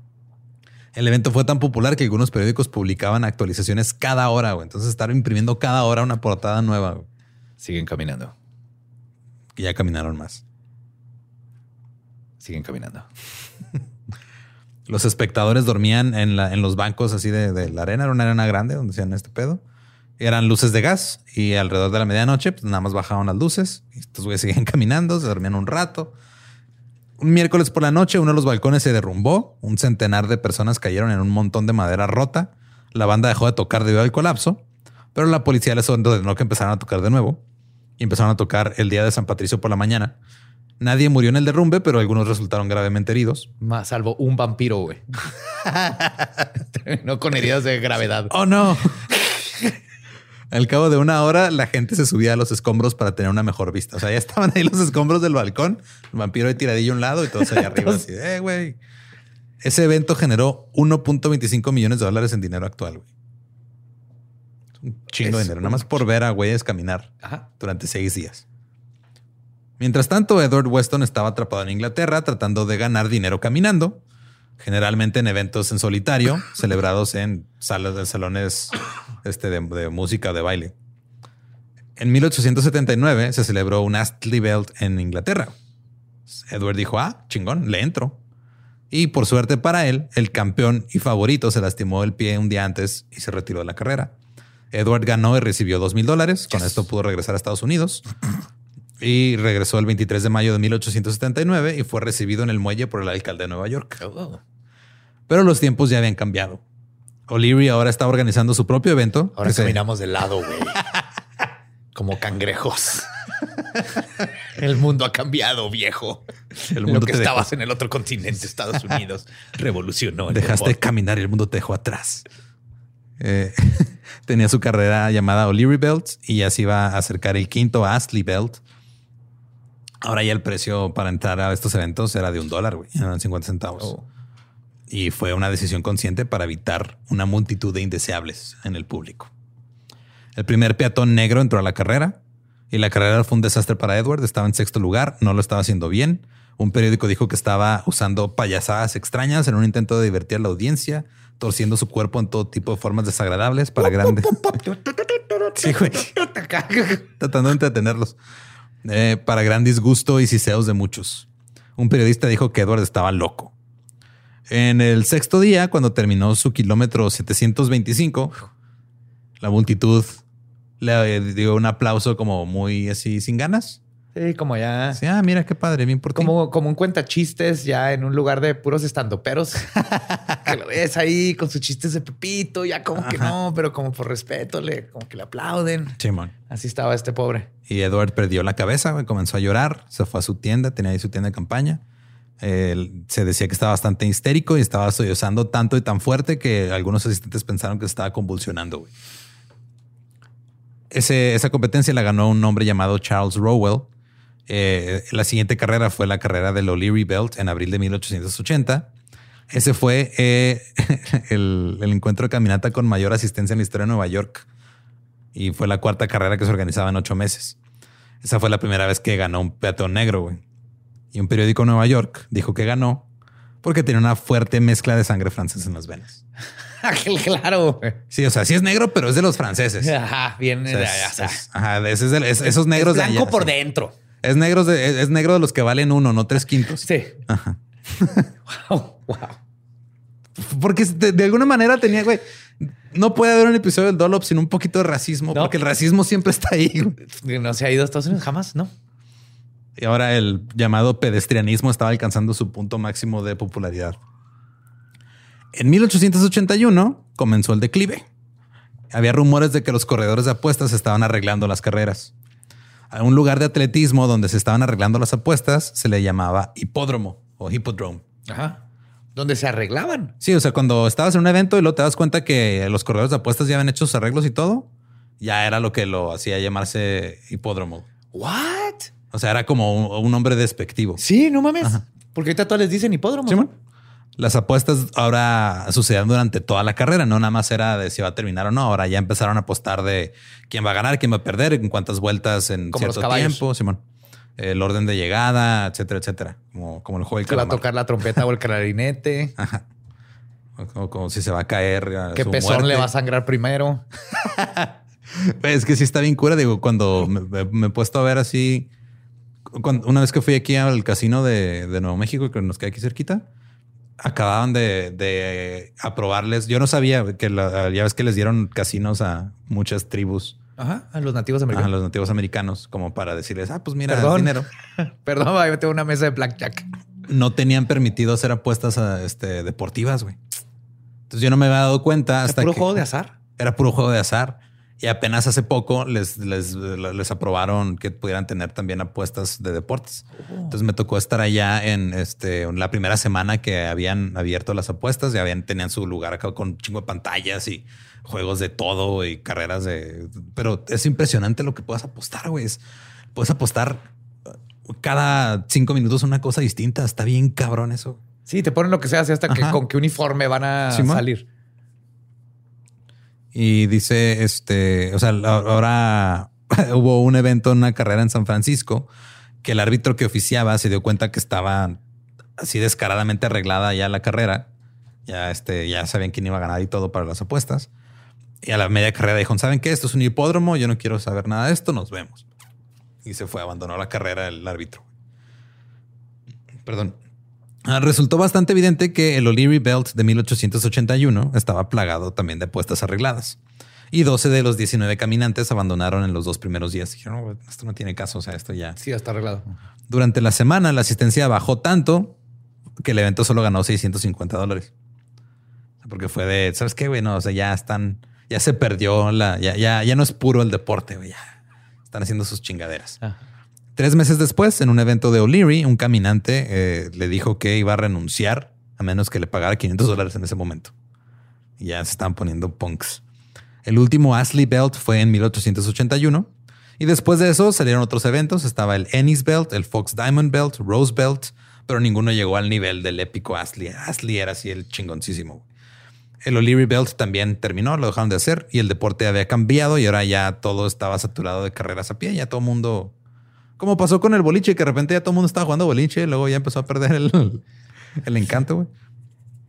El evento fue tan popular que algunos periódicos publicaban actualizaciones cada hora, güey. Entonces estaban imprimiendo cada hora una portada nueva, güey. Siguen caminando. Y ya caminaron más. Siguen caminando. Los espectadores dormían en, la, en los bancos así de, de la arena. Era una arena grande donde hacían este pedo. Eran luces de gas y alrededor de la medianoche pues nada más bajaban las luces. Y estos güeyes seguían caminando, se dormían un rato. Un miércoles por la noche uno de los balcones se derrumbó. Un centenar de personas cayeron en un montón de madera rota. La banda dejó de tocar debido al colapso, pero la policía les ordenó que empezaran a tocar de nuevo. Y empezaron a tocar el día de San Patricio por la mañana. Nadie murió en el derrumbe, pero algunos resultaron gravemente heridos. Más salvo un vampiro, güey. Terminó con heridas de gravedad. ¡Oh, no! Al cabo de una hora, la gente se subía a los escombros para tener una mejor vista. O sea, ya estaban ahí los escombros del balcón, el vampiro de tiradillo a un lado y todos allá arriba. Así, eh, güey. Ese evento generó uno punto veinticinco millones de dólares en dinero actual, güey. Un chingo de Es dinero, nada más por ver a güeyes caminar Ajá. durante seis días. Mientras tanto, Edward Weston estaba atrapado en Inglaterra tratando de ganar dinero caminando, generalmente en eventos en solitario, celebrados en salas de salones este, de, de música o de baile. En mil ochocientos setenta y nueve se celebró un Astley Belt en Inglaterra. Edward dijo, ah, chingón, le entro. Y por suerte para él, el campeón y favorito se lastimó el pie un día antes y se retiró de la carrera. Edward ganó y recibió dos mil dólares. Con esto pudo regresar a Estados Unidos. Y regresó el veintitrés de mayo de mil ochocientos setenta y nueve y fue recibido en el muelle por el alcalde de Nueva York. Oh. Pero los tiempos ya habían cambiado. O'Leary ahora estaba organizando su propio evento. Ahora que se- caminamos de lado, güey. Como cangrejos. El mundo ha cambiado, viejo. El mundo Lo que te dejó. estabas en el otro continente, Estados Unidos, revolucionó. el Dejaste de deporte. caminar y el mundo te dejó atrás. Eh, tenía su carrera llamada O'Leary Belt y ya se iba a acercar el quinto Astley Belt. Ahora ya el precio para entrar a estos eventos era de un dólar, güey. Eran cincuenta centavos. Oh. Y fue una decisión consciente para evitar una multitud de indeseables en el público. El primer peatón negro entró a la carrera y la carrera fue un desastre para Edward. Estaba en sexto lugar, no lo estaba haciendo bien. Un periódico dijo que estaba usando payasadas extrañas en un intento de divertir a la audiencia. torciendo su cuerpo en todo tipo de formas desagradables para grandes. Sí, güey. Tratando de entretenerlos. Eh, para gran disgusto y siseos de muchos. Un periodista dijo que Edward estaba loco. En el sexto día, cuando terminó su kilómetro setecientos veinticinco, la multitud le dio un aplauso como muy así sin ganas. Sí, como ya. Sí, ah, mira qué padre, bien por ti. Como, como un cuentachistes ya en un lugar de puros estandoperos. Que lo ves ahí con sus chistes de Pepito, ya como Ajá. que no, pero como por respeto, le, como que le aplauden. Sí, man. Así estaba este pobre. Y Edward perdió la cabeza, güey, comenzó a llorar, se fue a su tienda, tenía ahí su tienda de campaña. Él, se decía que estaba bastante histérico y estaba sollozando tanto y tan fuerte que algunos asistentes pensaron que estaba convulsionando, güey. Ese, esa competencia la ganó un hombre llamado Charles Rowell. Eh, la siguiente carrera fue la carrera del O'Leary Belt en abril de mil ochocientos ochenta. Ese fue eh, el, el encuentro de caminata con mayor asistencia en la historia de Nueva York. Y fue la cuarta carrera que se organizaba en ocho meses. Esa fue la primera vez que ganó un peatón negro, güey. Y un periódico de Nueva York dijo que ganó porque tenía una fuerte mezcla de sangre francesa en las venas. Claro. Sí, o sea, sí es negro, pero es de los franceses. Ajá, bien. O sea, es, es, ajá, ese es de, es, esos negros es blanco de allá, por sí. dentro. Es negro de, es, es negro de los que valen uno, no tres quintos. Sí. Ajá. Wow, wow. Porque de, de alguna manera tenía, güey, no puede haber un episodio del Dollop sin un poquito de racismo, no. Porque el racismo siempre está ahí. No se ha ido a Estados Unidos jamás, ¿no? Y ahora el llamado pedestrianismo estaba alcanzando su punto máximo de popularidad. En mil ochocientos ochenta y uno comenzó el declive. Había rumores de que los corredores de apuestas estaban arreglando las carreras. A un lugar de atletismo donde se estaban arreglando las apuestas se le llamaba hipódromo o hippodrome. Ajá. Donde se arreglaban. Sí, o sea, cuando estabas en un evento y luego te das cuenta que los corredores de apuestas ya habían hecho sus arreglos y todo, ya era lo que lo hacía llamarse hipódromo. What? O sea, era como un, un nombre despectivo. Sí, no mames. Ajá. Porque ahorita todos les dicen hipódromo. Sí, ¿no? Las apuestas ahora sucedían durante toda la carrera. No nada más era de si va a terminar o no. Ahora ya empezaron a apostar de quién va a ganar, quién va a perder, en cuántas vueltas en como cierto tiempo. Simón. El orden de llegada, etcétera, etcétera. Como, como el juego del calamar. Va a tocar la trompeta o el clarinete. Ajá. O como si se va a caer. ¿Qué pezón muerte le va a sangrar primero? Es que sí está bien cura. Digo, cuando me, me he puesto a ver así, cuando, una vez que fui aquí al casino de, de Nuevo México, que nos queda aquí cerquita, acababan de, de aprobarles. Yo no sabía que la, ya ves que les dieron casinos a muchas tribus. Ajá, a los nativos americanos. A los nativos americanos, como para decirles, ah, pues mira, Perdón. dinero. Perdón, ahí tengo una mesa de blackjack. No tenían permitido hacer apuestas a, este, deportivas, güey. Entonces yo no me había dado cuenta hasta ¿Era puro que juego de azar? Era puro juego de azar. Y apenas hace poco les, les, les aprobaron que pudieran tener también apuestas de deportes. Oh. Entonces me tocó estar allá en este en la primera semana que habían abierto las apuestas. Ya habían, tenían su lugar acá con un chingo de pantallas y juegos de todo y carreras de... Pero es impresionante lo que puedas apostar, güey. Puedes apostar cada cinco minutos una cosa distinta. Está bien cabrón eso. Sí, te ponen lo que sea, hasta que con qué uniforme van a ¿Sí, salir. Y dice, este, o sea, ahora hubo un evento, una carrera en San Francisco, que el árbitro que oficiaba se dio cuenta que estaba así descaradamente arreglada ya la carrera. Ya, este, ya sabían quién iba a ganar y todo para las apuestas. Y a la media carrera dijeron, ¿saben qué? Esto es un hipódromo, yo no quiero saber nada de esto, nos vemos. Y se fue, abandonó la carrera el árbitro. Perdón. Resultó bastante evidente que el O'Leary Belt de mil ochocientos ochenta y uno estaba plagado también de apuestas arregladas. Y doce de los diecinueve caminantes abandonaron en los dos primeros días. Dijeron, no, esto no tiene caso, o sea, esto ya... Sí, ya está arreglado. Durante la semana la asistencia bajó tanto que el evento solo ganó seiscientos cincuenta dólares. Porque fue de, ¿sabes qué, güey? No, o sea, ya están... Ya se perdió la... Ya, ya, ya no es puro el deporte, güey. Ya están haciendo sus chingaderas. Ah. Tres meses después, en un evento de O'Leary, un caminante eh, le dijo que iba a renunciar a menos que le pagara quinientos dólares en ese momento. Y ya se estaban poniendo punks. El último Astley Belt fue en mil ochocientos ochenta y uno. Y después de eso salieron otros eventos. Estaba el Ennis Belt, el Fox Diamond Belt, Rose Belt, pero ninguno llegó al nivel del épico Astley. Astley era así el chingoncísimo. El O'Leary Belt también terminó, lo dejaron de hacer y el deporte había cambiado y ahora ya todo estaba saturado de carreras a pie. Ya todo el mundo... Como pasó con el boliche, que de repente ya todo el mundo estaba jugando boliche y luego ya empezó a perder el, el encanto, güey.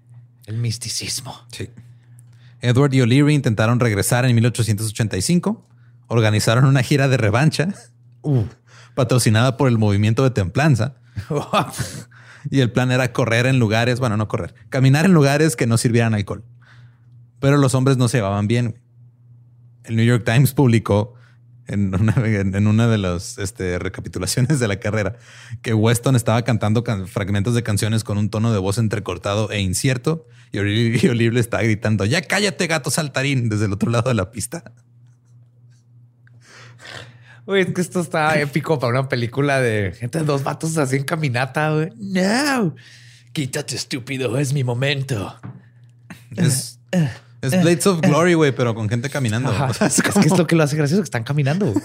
El misticismo. Sí. Edward y O'Leary intentaron regresar en mil ochocientos ochenta y cinco. Organizaron una gira de revancha uh, patrocinada por el movimiento de templanza. Y el plan era correr en lugares, bueno, no correr, caminar en lugares que no sirvieran alcohol. Pero los hombres no se llevaban bien. El New York Times publicó en una, en una de las este, recapitulaciones de la carrera que Weston estaba cantando can- fragmentos de canciones con un tono de voz entrecortado e incierto y O'Leary le estaba gritando, ya cállate, gato saltarín, desde el otro lado de la pista. Uy, es que esto está épico para una película de gente de dos vatos así en caminata, güey. No, quítate, estúpido, es mi momento. Es, es Blades of Glory, güey, pero con gente caminando. O sea, es, como... es que es lo que lo hace gracioso, que están caminando.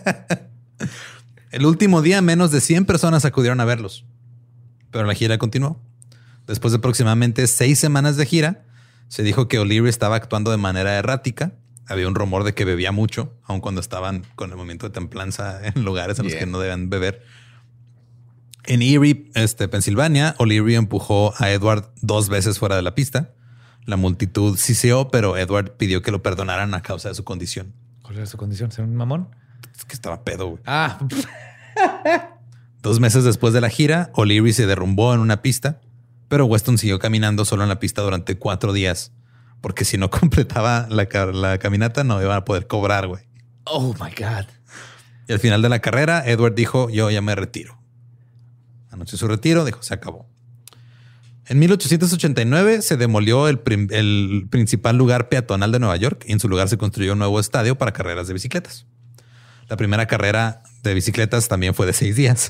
El último día, menos de cien personas acudieron a verlos, pero la gira continuó. Después de aproximadamente seis semanas de gira, se dijo que O'Leary estaba actuando de manera errática. Había un rumor de que bebía mucho, aun cuando estaban con el momento de templanza en lugares en yeah. los que no deben beber. En Erie, este, Pensilvania, O'Leary empujó a Edward dos veces fuera de la pista. La multitud siseó, pero Edward pidió que lo perdonaran a causa de su condición. ¿Cuál era su condición? ¿Ser un mamón? Es que estaba pedo, güey. Ah. Dos meses después de la gira, O'Leary se derrumbó en una pista, pero Weston siguió caminando solo en la pista durante cuatro días. Porque si no completaba la, la caminata, no iban a poder cobrar, güey. Oh, my God. Y al final de la carrera, Edward dijo, yo ya me retiro. Anunció su retiro, dijo, se acabó. En mil ochocientos ochenta y nueve se demolió el, prim el principal lugar peatonal de Nueva York y en su lugar se construyó un nuevo estadio para carreras de bicicletas. La primera carrera de bicicletas también fue de seis días.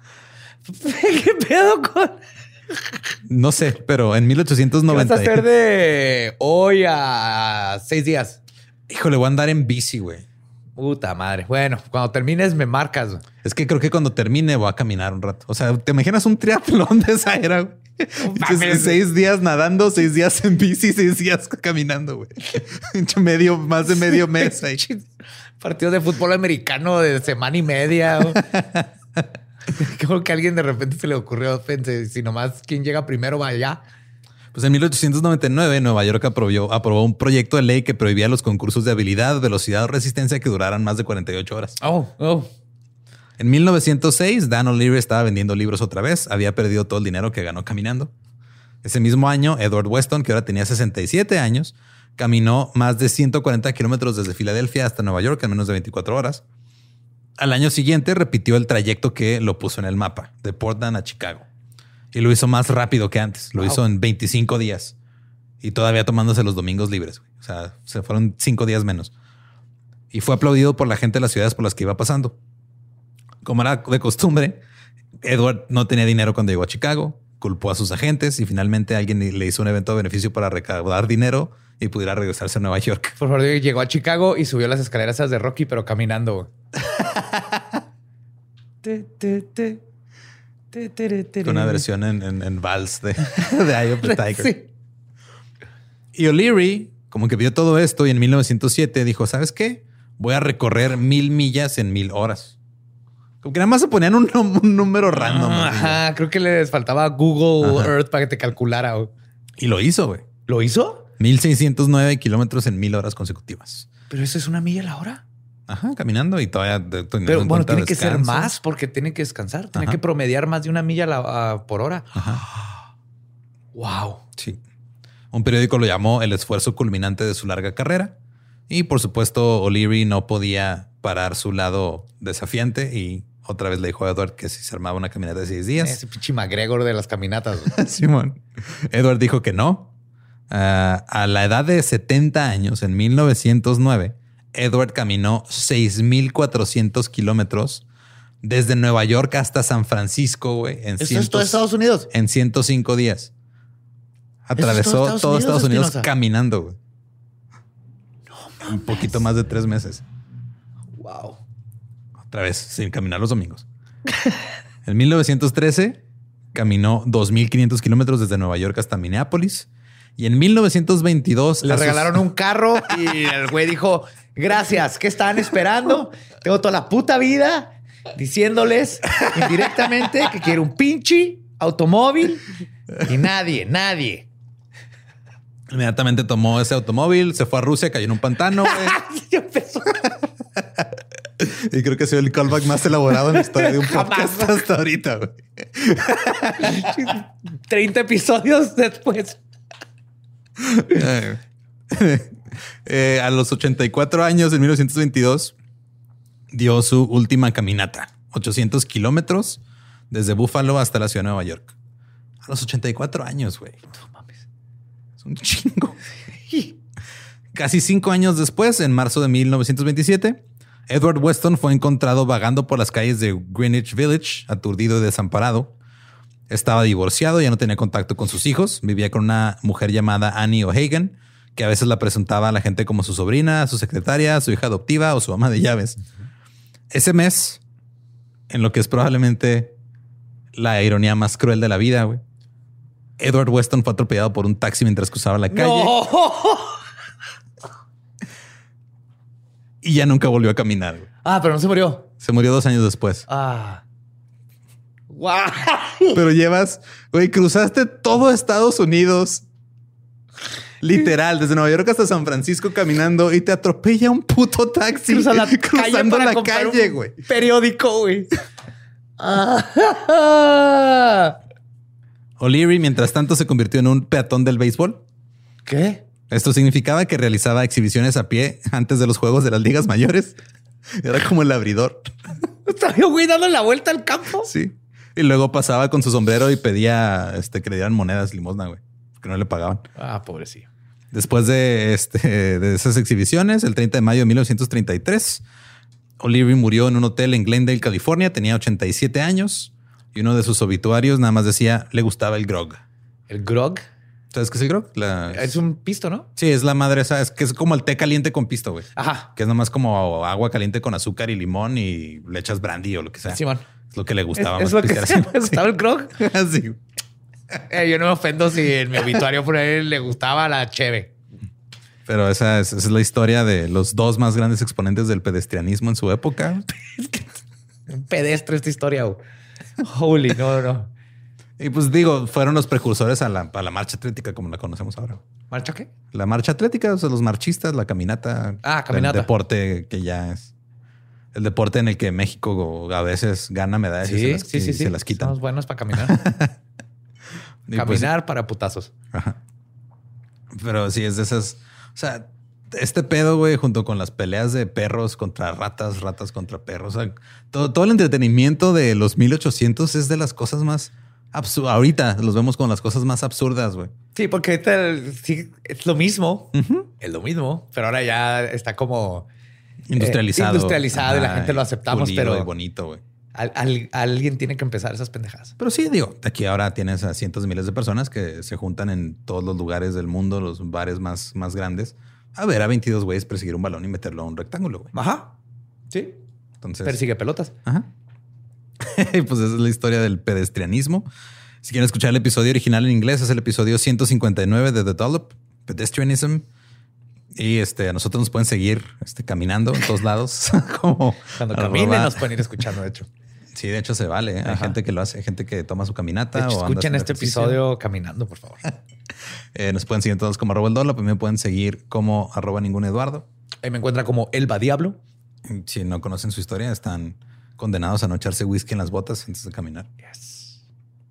¿Qué pedo con...? No sé, pero en mil ochocientos noventa... ¿Qué vas a hacer de hoy a seis días? Híjole, voy a andar en bici, güey. Puta madre. Bueno, cuando termines me marcas. Güey. Es que creo que cuando termine voy a caminar un rato. O sea, ¿te imaginas un triatlón de esa era, güey? No, seis días nadando, seis días en bici, seis días caminando, güey. medio, más de medio mes ahí. Partidos de fútbol americano de semana y media. Como que a alguien de repente se le ocurrió, pensé, si nomás quien llega primero va allá. Pues en mil ochocientos noventa y nueve, Nueva York aprobó, aprobó un proyecto de ley que prohibía los concursos de habilidad, velocidad o resistencia que duraran más de cuarenta y ocho horas. Oh, oh. En mil novecientos seis, Dan O'Leary estaba vendiendo libros otra vez. Había perdido todo el dinero que ganó caminando. Ese mismo año, Edward Weston, que ahora tenía sesenta y siete años, caminó más de ciento cuarenta kilómetros desde Filadelfia hasta Nueva York en menos de veinticuatro horas. Al año siguiente repitió el trayecto que lo puso en el mapa, de Portland a Chicago. Y lo hizo más rápido que antes. Lo wow. hizo en veinticinco días. Y todavía tomándose los domingos libres. O sea, se fueron cinco días menos. Y fue aplaudido por la gente de las ciudades por las que iba pasando. Como era de costumbre, Edward no tenía dinero cuando llegó a Chicago. Culpó a sus agentes y finalmente alguien le hizo un evento de beneficio para recaudar dinero y pudiera regresarse a Nueva York. Por favor, llegó a Chicago y subió las escaleras de Rocky, pero caminando. Con una versión en, en, en vals de, de Eye of the Tiger. Sí. Y O'Leary como que vio todo esto y en mil novecientos siete dijo, ¿sabes qué? Voy a recorrer mil millas en mil horas. Como que nada más se ponían un, un número random. Ah, ajá, creo que les faltaba Google ajá. Earth para que te calculara. Güey. Y lo hizo, güey. ¿Lo hizo? mil seiscientos nueve kilómetros en mil horas consecutivas. ¿Pero eso es una milla a la hora? Ajá, caminando y todavía... Pero bueno, tiene que ser más porque tiene que descansar. Tiene Ajá. que promediar más de una milla la, uh, por hora. Ajá. Wow. Sí. Un periódico lo llamó el esfuerzo culminante de su larga carrera. Y por supuesto, O'Leary no podía parar su lado desafiante y otra vez le dijo a Edward que si se armaba una caminata de seis días. Ese pinche McGregor de las caminatas. Simón. Edward dijo que no. Uh, a la edad de setenta años, en mil novecientos nueve, Edward caminó seis mil cuatrocientos kilómetros desde Nueva York hasta San Francisco, güey. ¿Eso cientos, es todo Estados Unidos? En ciento cinco días. Atravesó todo Estados, todo Estados Unidos, Unidos caminando, güey. No mames. Un poquito más de tres meses. Wow. Otra vez, sin caminar los domingos. En mil novecientos trece, caminó dos mil quinientos kilómetros desde Nueva York hasta Minneapolis. Y en mil novecientos veintidós... Le regalaron sus... un carro y el güey dijo... Gracias. ¿Qué estaban esperando? Tengo toda la puta vida diciéndoles indirectamente que quiero un pinche automóvil y nadie, nadie. Inmediatamente tomó ese automóvil, se fue a Rusia, cayó en un pantano, güey. Ya empezó. Y creo que ha sido el callback más elaborado en la historia de un podcast Jamás. hasta ahorita, güey. treinta episodios después. Eh, eh, a los ochenta y cuatro años, en mil novecientos veintidós, dio su última caminata. ochocientos kilómetros desde Buffalo hasta la ciudad de Nueva York. A los ochenta y cuatro años, güey. No mames. Es un chingo. Casi cinco años después, en marzo de mil novecientos veintisiete, Edward Weston fue encontrado vagando por las calles de Greenwich Village, aturdido y desamparado. Estaba divorciado, ya no tenía contacto con sus hijos. Vivía con una mujer llamada Annie O'Hagan, que a veces la presentaba a la gente como su sobrina, su secretaria, su hija adoptiva o su ama de llaves. Ese mes, en lo que es probablemente la ironía más cruel de la vida, güey, Edward Weston fue atropellado por un taxi mientras cruzaba la calle. No. Y ya nunca volvió a caminar, güey. Ah, pero no se murió. Se murió dos años después. Ah. Wow. Pero llevas, güey, cruzaste todo Estados Unidos. Literal, desde Nueva York hasta San Francisco caminando y te atropella un puto taxi. Cruza la cruzando calle para la comprar calle, un güey. periódico, güey. Ah. O'Leary, mientras tanto, se convirtió en un peatón del béisbol. ¿Qué? Esto significaba que realizaba exhibiciones a pie antes de los juegos de las ligas mayores. Era como el abridor. Estaba yo, güey, dando la vuelta al campo. Sí. Y luego pasaba con su sombrero y pedía este, que le dieran monedas limosna, güey, que no le pagaban. Ah, pobrecillo. Después de, este, de esas exhibiciones, el treinta de mayo de mil novecientos treinta y tres, O'Leary murió en un hotel en Glendale, California. Tenía ochenta y siete años y uno de sus obituarios nada más decía, le gustaba el grog. ¿El grog? ¿Sabes qué es el grog? La... Es un pisto, ¿no? Sí, es la madre esa. Es que es como el té caliente con pisto, güey. Ajá. Que es nomás como agua caliente con azúcar y limón y le echas brandy o lo que sea. Simón. Es lo que le gustaba. Es, es más lo que pistear se así. me gustaba el grog. Sí. Eh, yo no me ofendo si en mi obituario por ahí le gustaba la cheve. Pero esa es, esa es la historia de los dos más grandes exponentes del pedestrianismo en su época. Un pedestre esta historia. Güey. Holy, no, no. Y pues digo, fueron los precursores a la, a la marcha atlética como la conocemos ahora. ¿Marcha qué? La marcha atlética, o sea, los marchistas, la caminata. Ah, caminata. El deporte que ya es el deporte en el que México a veces gana medallas y Sí, se las, sí, sí, y sí. se las quitan. Somos buenos para caminar. Y Caminar pues, para putazos. ajá. Pero sí es de esas. O sea, este pedo, güey, junto con las peleas de perros contra ratas, ratas contra perros. O sea, todo, todo el entretenimiento de los mil ochocientos es de las cosas más absurdas. Ahorita los vemos con las cosas más absurdas, güey. Sí, porque ahorita sí, es lo mismo. Uh-huh. Es lo mismo, pero ahora ya está como Industrializado. Eh, industrializado y la Ajá, gente lo aceptamos, pulido pero y bonito, güey. Al, al, alguien tiene que empezar esas pendejadas. Pero sí, digo, aquí ahora tienes a cientos de miles de personas que se juntan en todos los lugares del mundo, los bares más, más grandes, a ver a veintidós güeyes perseguir un balón y meterlo a un rectángulo, güey. Ajá. Sí. Entonces, Persigue pelotas. ajá. Pues esa es la historia del pedestrianismo. Si quieren escuchar el episodio original en inglés, es el episodio ciento cincuenta y nueve de The Dollop, Pedestrianism. Y este, a nosotros nos pueden seguir este, caminando en todos lados. Como Cuando arroba- caminen nos pueden ir escuchando, de hecho. Sí, de hecho se vale. ¿eh? Hay Ajá. gente que lo hace, hay gente que toma su caminata. De hecho, o anda escuchen haciendo este ejercicio. episodio caminando, por favor. Eh, nos pueden seguir todos como arroba el Dollop. Me pueden seguir como arroba ningún Eduardo. Ahí me encuentra como Elba Diablo. Si no conocen su historia, están condenados a no echarse whisky en las botas antes de caminar. Yes.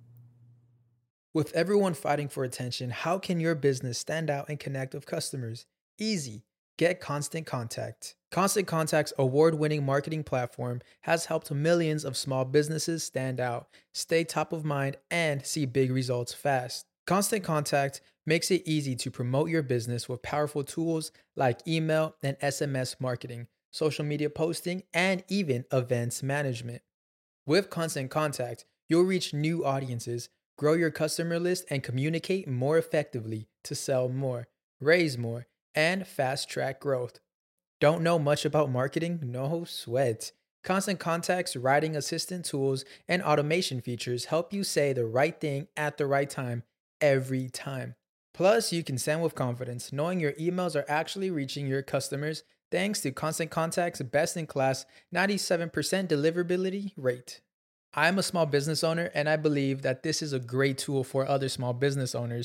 With everyone fighting for attention, how can your business stand out and connect with customers? Easy. Get Constant Contact. Constant Contact's award-winning marketing platform has helped millions of small businesses stand out, stay top of mind, and see big results fast. Constant Contact makes it easy to promote your business with powerful tools like email and S M S marketing, social media posting, and even events management. With Constant Contact, you'll reach new audiences, grow your customer list, and communicate more effectively to sell more, raise more, and fast-track growth. Don't know much about marketing? No sweat. Constant Contact's writing assistant tools and automation features help you say the right thing at the right time every time. Plus, you can send with confidence, knowing your emails are actually reaching your customers thanks to Constant Contact's best-in-class ninety-seven percent deliverability rate. I'm a small business owner, and I believe that this is a great tool for other small business owners.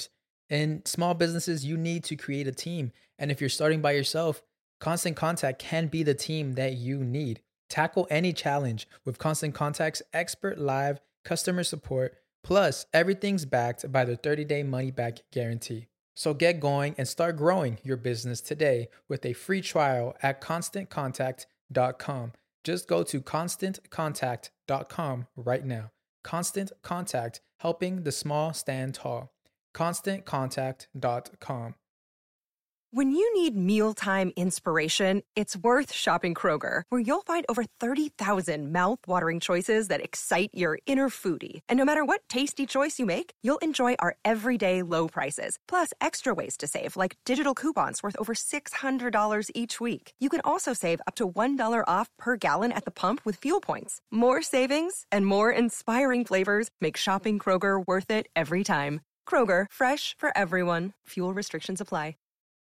In small businesses, you need to create a team. And if you're starting by yourself, Constant Contact can be the team that you need. Tackle any challenge with Constant Contact's expert live customer support. Plus, everything's backed by the thirty-day money-back guarantee. So get going and start growing your business today with a free trial at constant contact dot com. Just go to constant contact dot com right now. Constant Contact, helping the small stand tall. constant contact dot com. When you need mealtime inspiration, it's worth shopping Kroger, where you'll find over thirty thousand mouth-watering choices that excite your inner foodie. And no matter what tasty choice you make, you'll enjoy our everyday low prices, plus extra ways to save, like digital coupons worth over six hundred dollars each week. You can also save up to one dollar off per gallon at the pump with fuel points. More savings and more inspiring flavors make shopping Kroger worth it every time. Kroger, fresh for everyone. Fuel restrictions apply.